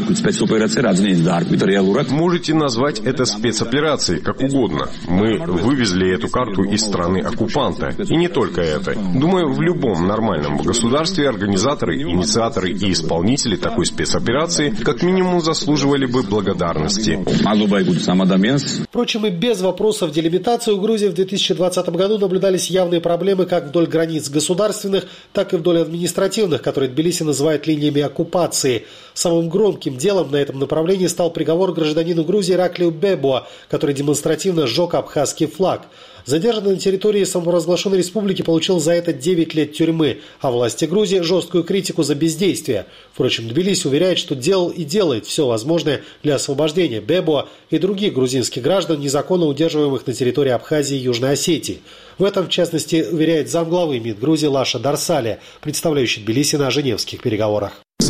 Можете назвать это спецоперацией, как угодно. Мы вывезли эту карту из страны оккупанта. И не только это. Думаю, в любом нормальном государстве организаторы, инициаторы и исполнители такой спецоперации как минимум заслуживали бы благодарности. Впрочем, и без вопросов делимитации у Грузии в две тысячи двадцатом году наблюдались явные проблемы как вдоль границ государственных, так и вдоль административных, которые Тбилиси называет линиями оккупации. Самым громким делом на этом направлении стал приговор гражданину Грузии Ираклию Бебуа, который демонстративно сжег абхазский флаг. Задержанный на территории самопровозглашенной республики получил за это девять лет тюрьмы, а власти Грузии – жесткую критику за бездействие. Впрочем, Тбилиси уверяет, что делал и делает все возможное для освобождения Бебуа и других грузинских граждан, незаконно удерживаемых на территории Абхазии и Южной Осетии. В этом, в частности, уверяет замглавы МИД Грузии Лаша Дарсалия, представляющий Тбилиси на женевских переговорах. К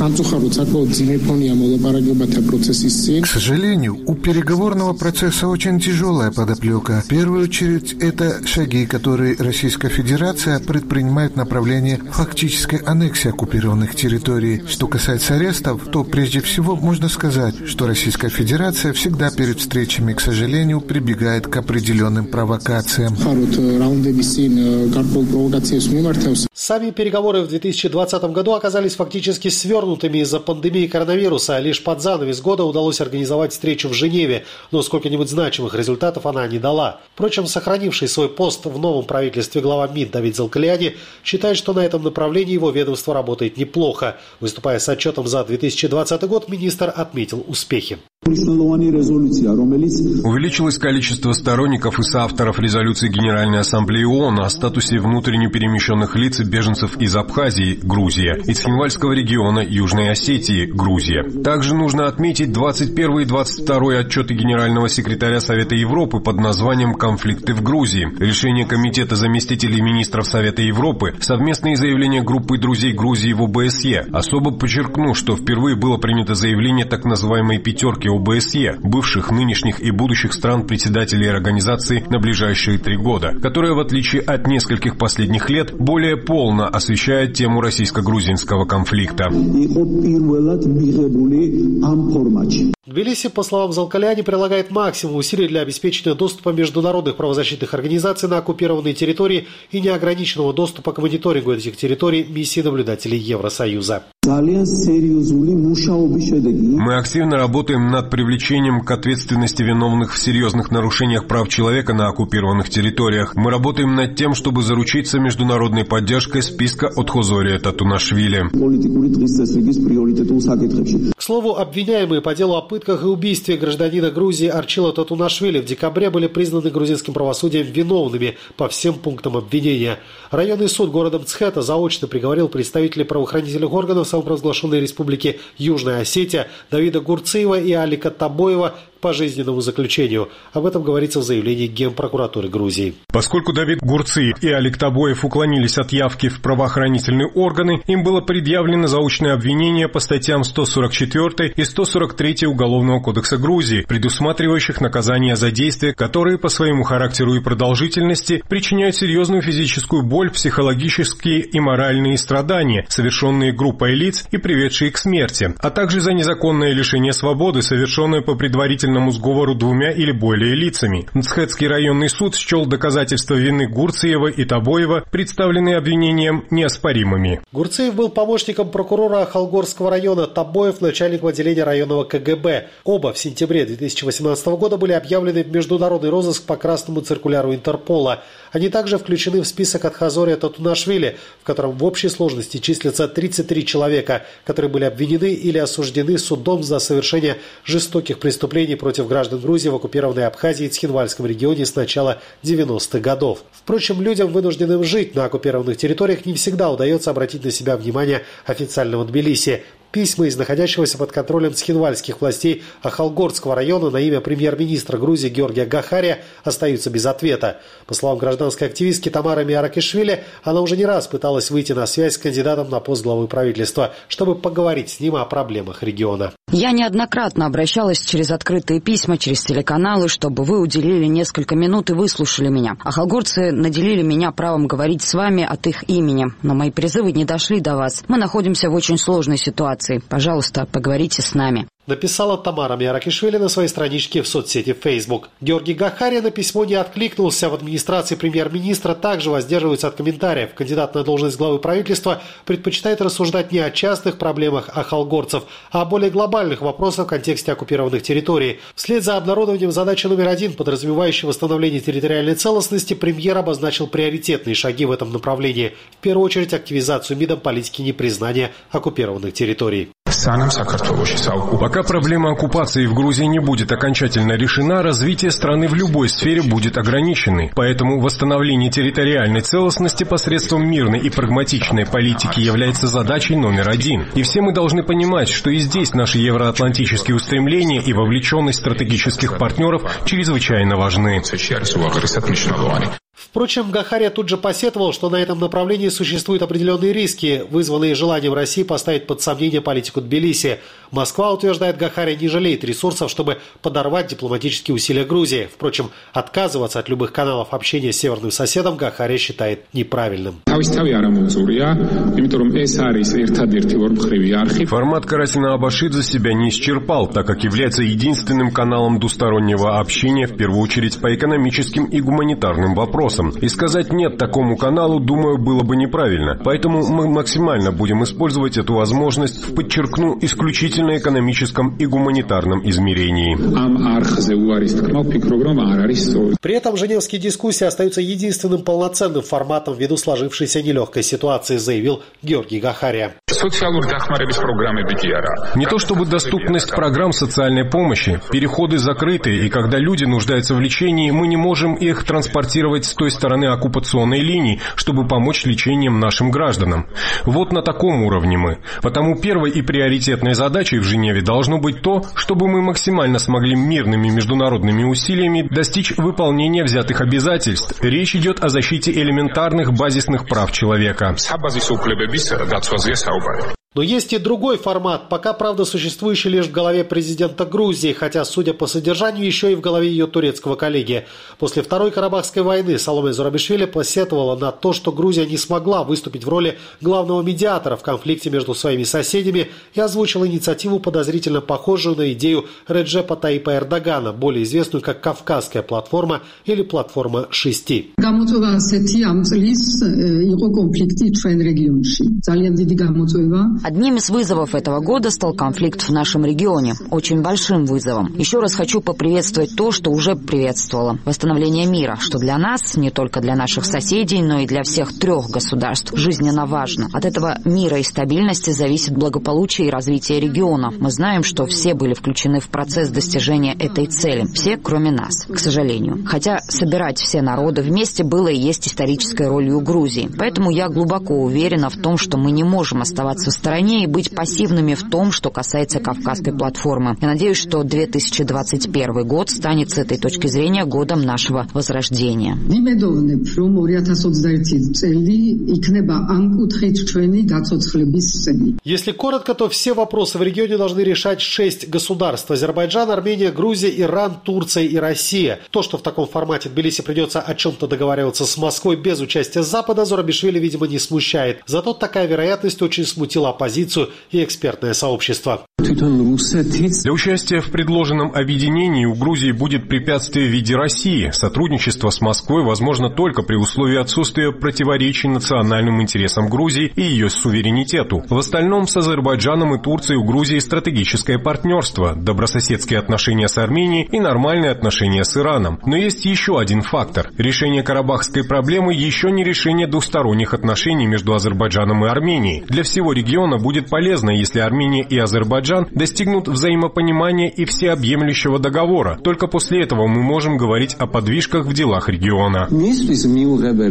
сожалению, у переговорного процесса очень тяжелая подоплека. В первую очередь, это шаги, которые Российская Федерация предпринимает в направлении фактической аннексии оккупированных территорий. Что касается арестов, то прежде всего можно сказать, что Российская Федерация всегда перед встречами, к сожалению, прибегает к определенным провокациям. Сами переговоры в две тысячи двадцатом году оказались фактически свернутыми из-за пандемии коронавируса. Лишь под занавес года удалось организовать встречу в Женеве, но сколько-нибудь значимых результатов она не дала. Впрочем, сохранивший свой пост в новом правительстве глава МИД Давид Залкаляни считает, что на этом направлении его ведомство работает неплохо. Выступая с отчетом за две тысячи двадцатый год, министр отметил успехи. Увеличилось количество сторонников и соавторов резолюции Генеральной Ассамблеи ООН о статусе внутренне перемещенных лиц и беженцев из Абхазии, Грузия, и Цхинвальского региона Южной Осетии, Грузия. Также нужно отметить двадцать первый и двадцать второй отчеты Генерального секретаря Совета Европы под названием «Конфликты в Грузии», решение Комитета заместителей министров Совета Европы, совместные заявления группы друзей Грузии в О Бэ С Е. Особо подчеркну, что впервые было принято заявление так называемой «пятерки О Бэ С Е», бывших, нынешних и будущих стран-председателей организации на ближайшие три года, которая, в отличие от нескольких последних лет, более полно освещает тему российско-грузинского конфликта. Тбилиси, по словам Залкаляни, прилагает максимум усилий для обеспечения доступа международных правозащитных организаций на оккупированные территории и неограниченного доступа к мониторингу этих территорий миссии наблюдателей Евросоюза. Мы активно работаем над привлечением к ответственности виновных в серьезных нарушениях прав человека на оккупированных территориях. Мы работаем над тем, чтобы заручиться международной поддержкой списка Отхозория Татунашвили. К слову, обвиняемые по делу о пытках и убийстве гражданина Грузии Арчила Татунашвили в декабре были признаны грузинским правосудием виновными по всем пунктам обвинения. Районный суд города Мцхета заочно приговорил представителей правоохранительных органов самопровозглашенной республики Южная Осетия Давида Гурциева и Алика Табоева к пожизненному заключению. Об этом говорится в заявлении Генпрокуратуры Грузии. Поскольку Давид Гурциев и Алик Табоев уклонились от явки в правоохранительные органы, им было предъявлено заочное обвинение по статьям сто сорок четыре и сто сорок три Уголовного кодекса Грузии, предусматривающих наказания за действия, которые по своему характеру и продолжительности причиняют серьезную физическую боль, психологические и моральные страдания, совершенные группой лиц и приведшие к смерти, а также за незаконное лишение свободы, совершенное по предварительному сговору двумя или более лицами. Мцхетский районный суд счел доказательства вины Гурциева и Табоева, представленные обвинением, неоспоримыми. Гурциев был помощником прокурора Холгорского района, Табоев – начальником отделения районного Ка Гэ Бэ. Оба в сентябре две тысячи восемнадцатого года были объявлены в международный розыск по красному циркуляру Интерпола. Они также включены в список Отхозория Татунашвили, в котором в общей сложности числятся тридцать три человека, которые были обвинены или осуждены судом за совершение жестоких преступлений против граждан Грузии в оккупированной Абхазии и Цхинвальском регионе с начала девяностых годов. Впрочем, людям, вынужденным жить на оккупированных территориях, не всегда удается обратить на себя внимание официального Тбилиси. письма из находящегося под контролем цхинвальских властей Ахалгорского района на имя премьер-министра Грузии Георгия Гахария остаются без ответа. По словам гражданской активистки Тамары Миаракишвили, она уже не раз пыталась выйти на связь с кандидатом на пост главы правительства, чтобы поговорить с ним о проблемах региона. Я неоднократно обращалась через открытые письма, через телеканалы, чтобы вы уделили несколько минут и выслушали меня. Ахалгорцы наделили меня правом говорить с вами от их имени, но мои призывы не дошли до вас. Мы находимся в очень сложной ситуации. Пожалуйста, поговорите с нами. Написала Тамара Миаракишвили на своей страничке в соцсети Facebook. Георгий Гахария на письмо не откликнулся. В администрации премьер-министра также воздерживаются от комментариев. Кандидат на должность главы правительства предпочитает рассуждать не о частных проблемах ахалгорцев, а о более глобальных вопросах в контексте оккупированных территорий. Вслед за обнародованием задачи номер один, подразумевающей восстановление территориальной целостности, премьер обозначил приоритетные шаги в этом направлении. В первую очередь активизацию МИДом политики непризнания оккупированных территорий. Пока проблема оккупации в Грузии не будет окончательно решена, развитие страны в любой сфере будет ограничено. Поэтому восстановление территориальной целостности посредством мирной и прагматичной политики является задачей номер один. И все мы должны понимать, что и здесь наши евроатлантические устремления и вовлеченность стратегических партнеров чрезвычайно важны. Впрочем, Гахария тут же посетовал, что на этом направлении существуют определенные риски, вызванные желанием России поставить под сомнение политику Тбилиси. Москва, утверждает Гахария, не жалеет ресурсов, чтобы подорвать дипломатические усилия Грузии. Впрочем, отказываться от любых каналов общения с северным соседом Гахария считает неправильным. Формат Карасина-Абашидзе себя не исчерпал, так как является единственным каналом двустороннего общения, в первую очередь по экономическим и гуманитарным вопросам. И сказать «нет» такому каналу, думаю, было бы неправильно. Поэтому мы максимально будем использовать эту возможность, подчеркну, исключительно экономическом и гуманитарном измерении. При этом женевские дискуссии остаются единственным полноценным форматом ввиду сложившейся нелегкой ситуации, заявил Георгий Гахария. Не то чтобы доступность программ социальной помощи, переходы закрыты, и когда люди нуждаются в лечении, мы не можем их транспортировать с той стороны оккупационной линии, чтобы помочь лечением нашим гражданам. Вот на таком уровне мы. Потому первой и приоритетной задачей в Женеве должно быть то, чтобы мы максимально смогли мирными международными усилиями достичь выполнения взятых обязательств. Речь идет о защите элементарных базисных прав человека. Но есть и другой формат, пока, правда, существующий лишь в голове президента Грузии, хотя, судя по содержанию, еще и в голове ее турецкого коллеги. После Второй Карабахской войны Саломе Зурабишвили посетовала на то, что Грузия не смогла выступить в роли главного медиатора в конфликте между своими соседями, и озвучила инициативу, подозрительно похожую на идею Реджепа Таипа Эрдогана, более известную как Кавказская платформа или платформа шести. Одним из вызовов этого года стал конфликт в нашем регионе. Очень большим вызовом. Еще раз хочу поприветствовать то, что уже приветствовала. Восстановление мира, что для нас, не только для наших соседей, но и для всех трех государств, жизненно важно. От этого мира и стабильности зависит благополучие и развитие региона. Мы знаем, что все были включены в процесс достижения этой цели. Все, кроме нас, к сожалению. Хотя собирать все народы вместе было и есть исторической ролью Грузии. Поэтому я глубоко уверена в том, что мы не можем оставаться в стороне и быть пассивными в том, что касается Кавказской платформы. Я надеюсь, что две тысячи двадцать первый год станет с этой точки зрения годом нашего возрождения. Если коротко, то все вопросы в регионе должны решать шесть государств: Азербайджан, Армения, Грузия, Иран, Турция и Россия. То, что в таком формате Тбилиси придется о чем-то договариваться с Москвой без участия Запада, Зурабишвили, видимо, не смущает. Зато такая вероятность очень смутила оппозицию и экспертное сообщество. Для участия в предложенном объединении у Грузии будет препятствие в виде России. Сотрудничество с Москвой возможно только при условии отсутствия противоречий национальным интересам Грузии и ее суверенитету. В остальном с Азербайджаном и Турцией у Грузии стратегическое партнерство, добрососедские отношения с Арменией и нормальные отношения с Ираном. Но есть еще один фактор. Решение карабахской проблемы еще не решение двусторонних отношений между Азербайджаном и Арменией. Для всего региона будет полезно, если Армения и Азербайджан достигнут взаимопонимания и всеобъемлющего договора. Только после этого мы можем говорить о подвижках в делах региона.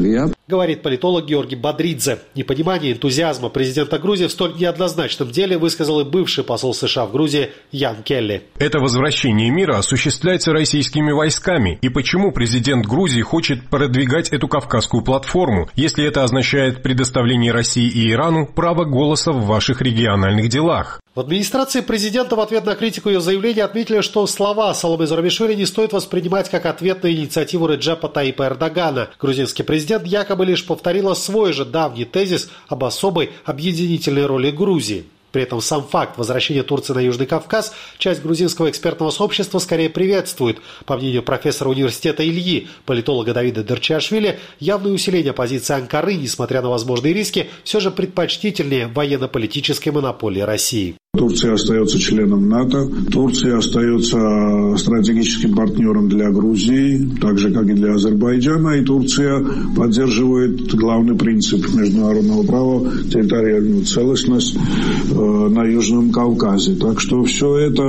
говорит политолог Георгий Бодридзе. Непонимание энтузиазма президента Грузии в столь неоднозначном деле высказал и бывший посол США в Грузии Ян Келли. Это возвращение мира осуществляется российскими войсками. И почему президент Грузии хочет продвигать эту кавказскую платформу, если это означает предоставление России и Ирану права голоса в ваших региональных делах? В администрации президента в ответ на критику ее заявления отметили, что слова Саломе Зурабишвили не стоит воспринимать как ответ на инициативу Реджепа Таипа Эрдогана. Грузинский президент якобы лишь повторила свой же давний тезис об особой объединительной роли Грузии. При этом сам факт возвращения Турции на Южный Кавказ часть грузинского экспертного сообщества скорее приветствует. По мнению профессора университета Ильи, политолога Давида Дерчиашвили, явное усиление позиции Анкары, несмотря на возможные риски, все же предпочтительнее военно-политической монополии России. Турция остается членом НАТО, Турция остается стратегическим партнером для Грузии, так же, как и для Азербайджана, и Турция поддерживает главный принцип международного права, территориальную целостность э, на Южном Кавказе. Так что все это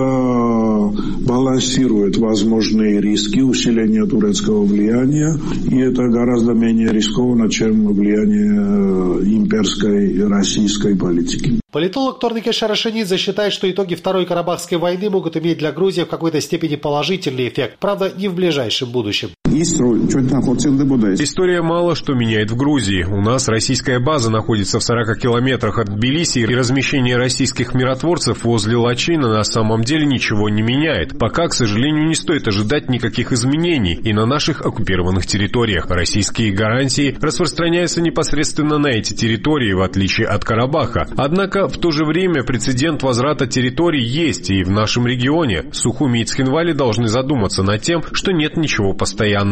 балансирует возможные риски усиления турецкого влияния, и это гораздо менее рискованно, чем влияние имперской российской политики. Политолог Торнике Шарашенидзе считает, что итоги Второй Карабахской войны могут иметь для Грузии в какой-то степени положительный эффект, правда, не в ближайшем будущем. История мало что меняет в Грузии. У нас российская база находится в сорока километрах от Тбилиси, и размещение российских миротворцев возле Лачина на самом деле ничего не меняет. Пока, к сожалению, не стоит ожидать никаких изменений и на наших оккупированных территориях. Российские гарантии распространяются непосредственно на эти территории, в отличие от Карабаха. Однако, в то же время прецедент возврата территорий есть и в нашем регионе. Сухуми и Цхинвали должны задуматься над тем, что нет ничего постоянного.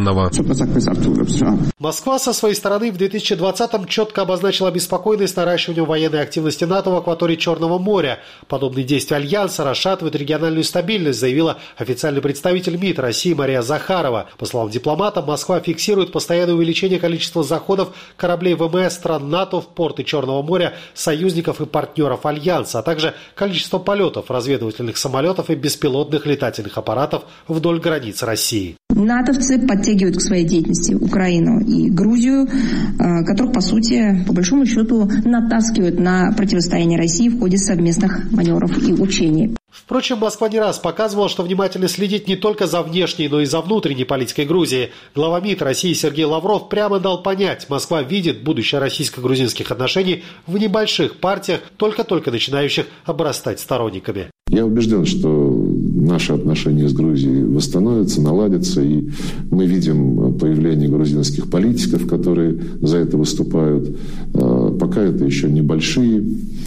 Москва со своей стороны в две тысячи двадцатом четко обозначила обеспокоенность наращиванием военной активности НАТО в акватории Черного моря. Подобные действия Альянса расшатывают региональную стабильность, заявила официальный представитель МИД России Мария Захарова. По словам дипломата, Москва фиксирует постоянное увеличение количества заходов кораблей ВМС стран НАТО в порты Черного моря, союзников и партнеров Альянса, а также количество полетов разведывательных самолетов и беспилотных летательных аппаратов вдоль границ России. натовцы подтягивают к своей деятельности Украину и Грузию, которых, по сути, по большому счету, натаскивают на противостояние России в ходе совместных маневров и учений. Впрочем, Москва не раз показывала, что внимательно следит не только за внешней, но и за внутренней политикой Грузии. Глава МИД России Сергей Лавров прямо дал понять, Москва видит будущее российско-грузинских отношений в небольших партиях, только-только начинающих обрастать сторонниками. Я убежден, что наши отношения с Грузией восстановятся, наладятся, и мы видим появление грузинских политиков, которые за это выступают. Пока это еще небольшие,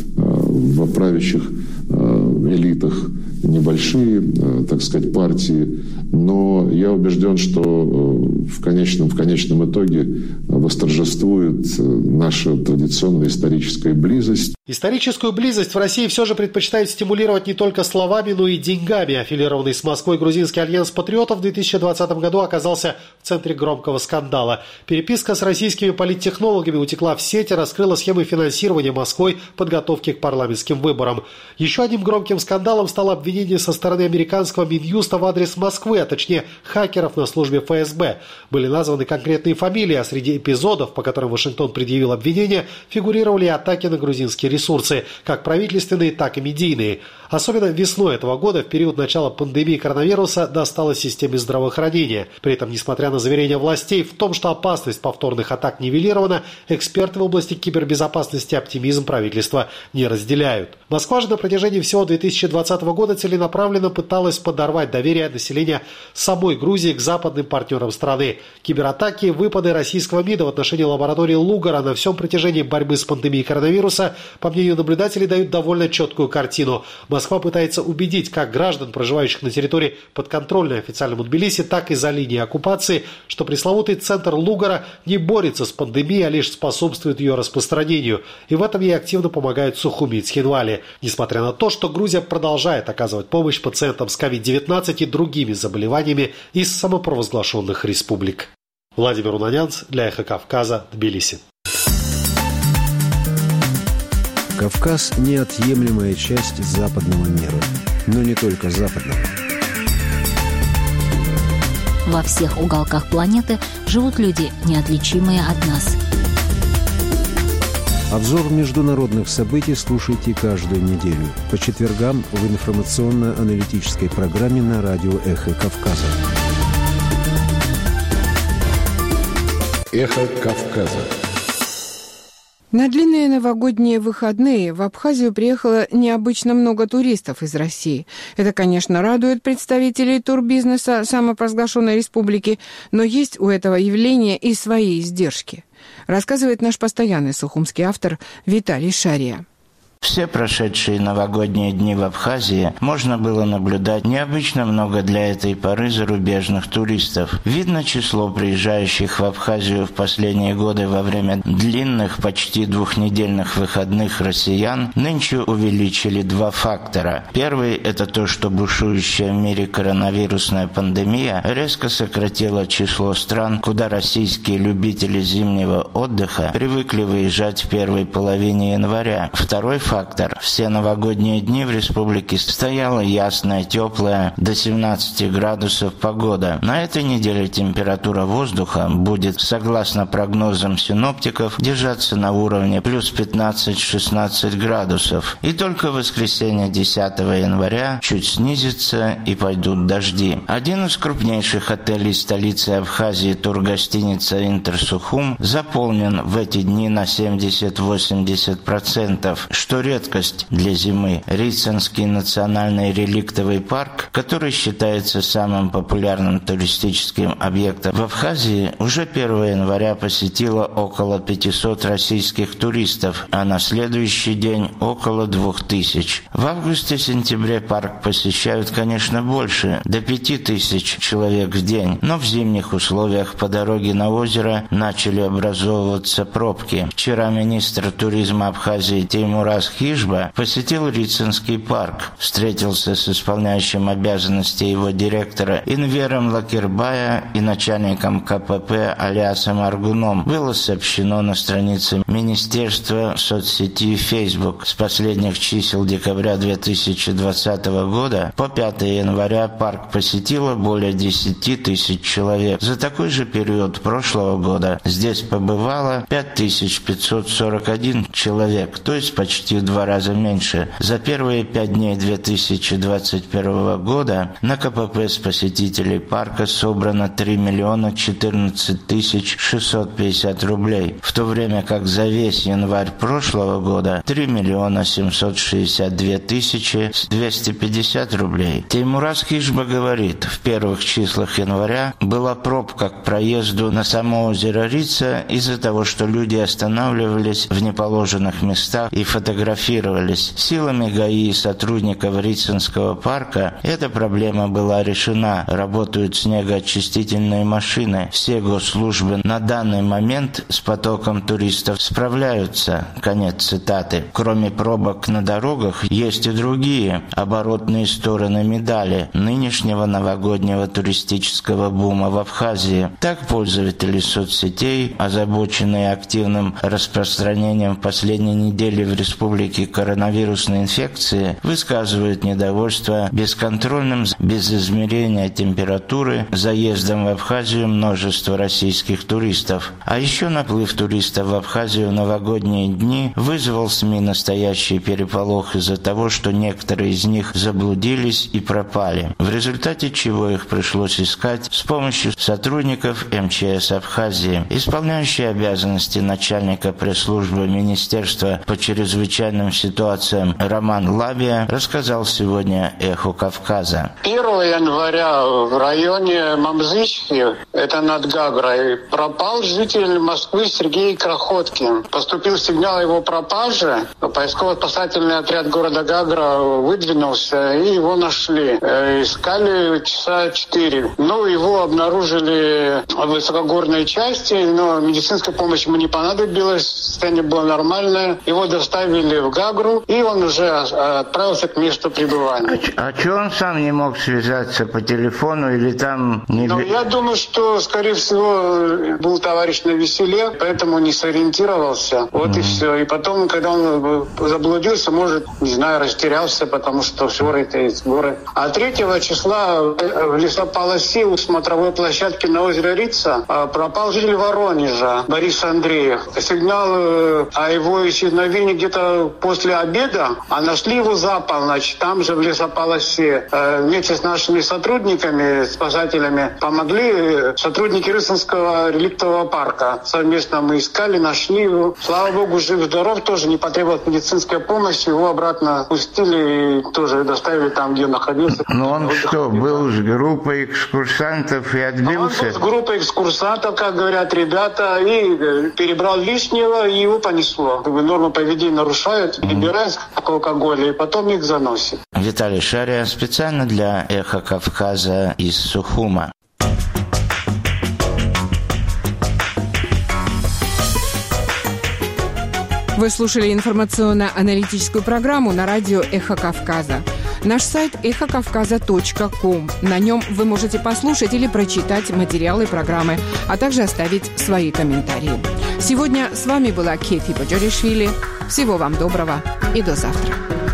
в правящих элитах небольшие, так сказать, партии, но я убежден, что в конечном, в конечном итоге восторжествует наша традиционная историческая близость. Историческую близость в России все же предпочитают стимулировать не только словами, но и деньгами. Аффилированный с Москвой грузинский альянс патриотов в две тысячи двадцатом году оказался в центре громкого скандала. Переписка с российскими политтехнологами утекла в сеть и раскрыла схемы финансирования Москвой подготовки к парламентским выборам. Еще одним громким скандалом стало обвинение со стороны американского Минюста в адрес Москвы, а точнее хакеров на службе эф эс бэ. Были названы конкретные фамилии, а среди эпизодов, по которым Вашингтон предъявил обвинения, фигурировали атаки на грузинские ресурсы, как правительственные, так и медийные. Особенно весной этого года, в период начала пандемии коронавируса, досталось системе здравоохранения. При этом, несмотря на заверения властей в том, что опасность повторных атак нивелирована, эксперты в области кибербезопасности оптимизм правительства не разделяют. Москва же на протяжении всего две тысячи двадцатого года целенаправленно пыталась подорвать доверие населения самой Грузии к западным партнерам страны. Кибератаки, выпады российского МИДа в отношении лаборатории Лугара на всем протяжении борьбы с пандемией коронавируса, по мнению наблюдателей, дают довольно четкую картину. Москва пытается убедить как граждан, проживающих на территории подконтрольной официальному Тбилиси, так и за линией оккупации, что пресловутый центр Лугара не борется с пандемией, а лишь способствует ее распространению. И в этом ей активно помогают Сухуми и Цхинвали. Несмотря на то, что Грузия продолжает оказывать помощь пациентам с ковид девятнадцать и другими заболеваниями из самопровозглашенных республик. Владимир Унанянц для Эхо Кавказа, Тбилиси. Кавказ – неотъемлемая часть западного мира, но не только западного. Во всех уголках планеты живут люди, неотличимые от нас. Обзор международных событий слушайте каждую неделю по четвергам в информационно-аналитической программе на радио «Эхо Кавказа». «Эхо Кавказа». На длинные новогодние выходные в Абхазию приехало необычно много туристов из России. Это, конечно, радует представителей турбизнеса самопровозглашенной республики, но есть у этого явления и свои издержки, рассказывает наш постоянный сухумский автор Виталий Шария. Все прошедшие новогодние дни в Абхазии можно было наблюдать необычно много для этой поры зарубежных туристов. Видно, число приезжающих в Абхазию в последние годы во время длинных, почти двухнедельных выходных россиян нынче увеличили два фактора. Первый – это то, что бушующая в мире коронавирусная пандемия резко сократила число стран, куда российские любители зимнего отдыха привыкли выезжать в первой половине января. Второй фактор Фактор. Все новогодние дни в республике стояла ясная, теплая, до семнадцати градусов погода. На этой неделе температура воздуха будет, согласно прогнозам синоптиков, держаться на уровне плюс пятнадцать-шестнадцать градусов. И только в воскресенье десятого января чуть снизится и пойдут дожди. Один из крупнейших отелей столицы Абхазии, тургостиница «Интерсухум», заполнен в эти дни на семьдесят-восемьдесят процентов, что редкость для зимы. Рицинский национальный реликтовый парк, который считается самым популярным туристическим объектом в Абхазии, уже первого января посетило около пятисот российских туристов, а на следующий день около двух тысяч. В августе-сентябре парк посещают, конечно, больше, до пяти тысяч человек в день, но в зимних условиях по дороге на озеро начали образовываться пробки. Вчера министр туризма Абхазии Теймураз Хижба посетил Рицинский парк, встретился с исполняющим обязанности его директора Инвером Лакирбая и начальником ка пэ пэ Алиасом Аргуном. Было сообщено на странице Министерства соцсети Facebook. С последних чисел декабря две тысячи двадцатого года по пятого января парк посетило более десяти тысяч человек. За такой же период прошлого года здесь побывало пять тысяч пятьсот сорок один человек, то есть почти в два раза меньше. За первые пять дней две тысячи двадцать первого года на ка пэ пэ с посетителей парка собрано три миллиона четырнадцать тысяч шестьсот пятьдесят рублей, в то время как за весь январь прошлого года три миллиона семьсот шестьдесят две тысячи двести пятьдесят рублей. Теймураз Хижба говорит, в первых числах января была пробка к проезду на само озеро Рица из-за того, что люди останавливались в неположенных местах и фотографировались. Силами ГАИ и сотрудников Рицинского парка эта проблема была решена. Работают снегоочистительные машины. Все госслужбы на данный момент с потоком туристов справляются. Конец цитаты. Кроме пробок на дорогах, есть и другие оборотные стороны медали нынешнего новогоднего туристического бума в Абхазии. Так пользователи соцсетей, озабоченные активным распространением в последние недели в республике коронавирусной инфекции, высказывают недовольство бесконтрольным, без измерения температуры, заездом в Абхазию множества российских туристов. А еще наплыв туристов в Абхазию в новогодние дни вызвал СМИ настоящий переполох из-за того, что некоторые из них заблудились и пропали, в результате чего их пришлось искать с помощью сотрудников эм че эс Абхазии. Исполняющий обязанности начальника пресс-службы Министерства по чрезвычайным ситуациям Роман Лабия рассказал сегодня «Эхо Кавказа». первого января в районе Мамзычки, это над Гагрой, пропал житель Москвы Сергей Крохоткин. Поступил сигнал о его пропаже. Поисково-спасательный отряд города Гагра выдвинулся и его нашли. Искали часа четыре. Ну, его обнаружили в высокогорной части, но медицинская помощь ему не понадобилась. Состояние было нормальное. Его доставили перевезли в Гагру, и он уже отправился к месту пребывания. А, а что он сам не мог связаться по телефону или там... Не... Ну, я думаю, что, скорее всего, был товарищ на веселе, поэтому не сориентировался. Вот mm-hmm. и все. И потом, когда он заблудился, может, не знаю, растерялся, потому что все это есть город. А третьего числа в лесополосе у смотровой площадки на озере Рица пропал житель Воронежа Борис Андреев. Сигнал о его исчезновении где-то после обеда, а нашли его за полночь, там же в лесополосе. Вместе с нашими сотрудниками, спасателями, помогли сотрудники Рысинского реликтового парка. Совместно мы искали, нашли его. Слава богу, жив-здоров, тоже не потребовалась медицинская помощь, его обратно пустили и тоже доставили там, где он находился. Но он что, был с группой экскурсантов и отбился? Он был с группой экскурсантов, как говорят ребята, и перебрал лишнего, и его понесло. Нормы поведения нарушают, перебирают алкоголя, и потом их заносят. Виталий Шария специально для «Эхо Кавказа» из Сухума. Вы слушали информационно-аналитическую программу на радио «Эхо Кавказа». Наш сайт эхо кавказа точка ком. На нем вы можете послушать или прочитать материалы программы, а также оставить свои комментарии. Сегодня с вами была Кети Боджоришвили. Всего вам доброго и до завтра.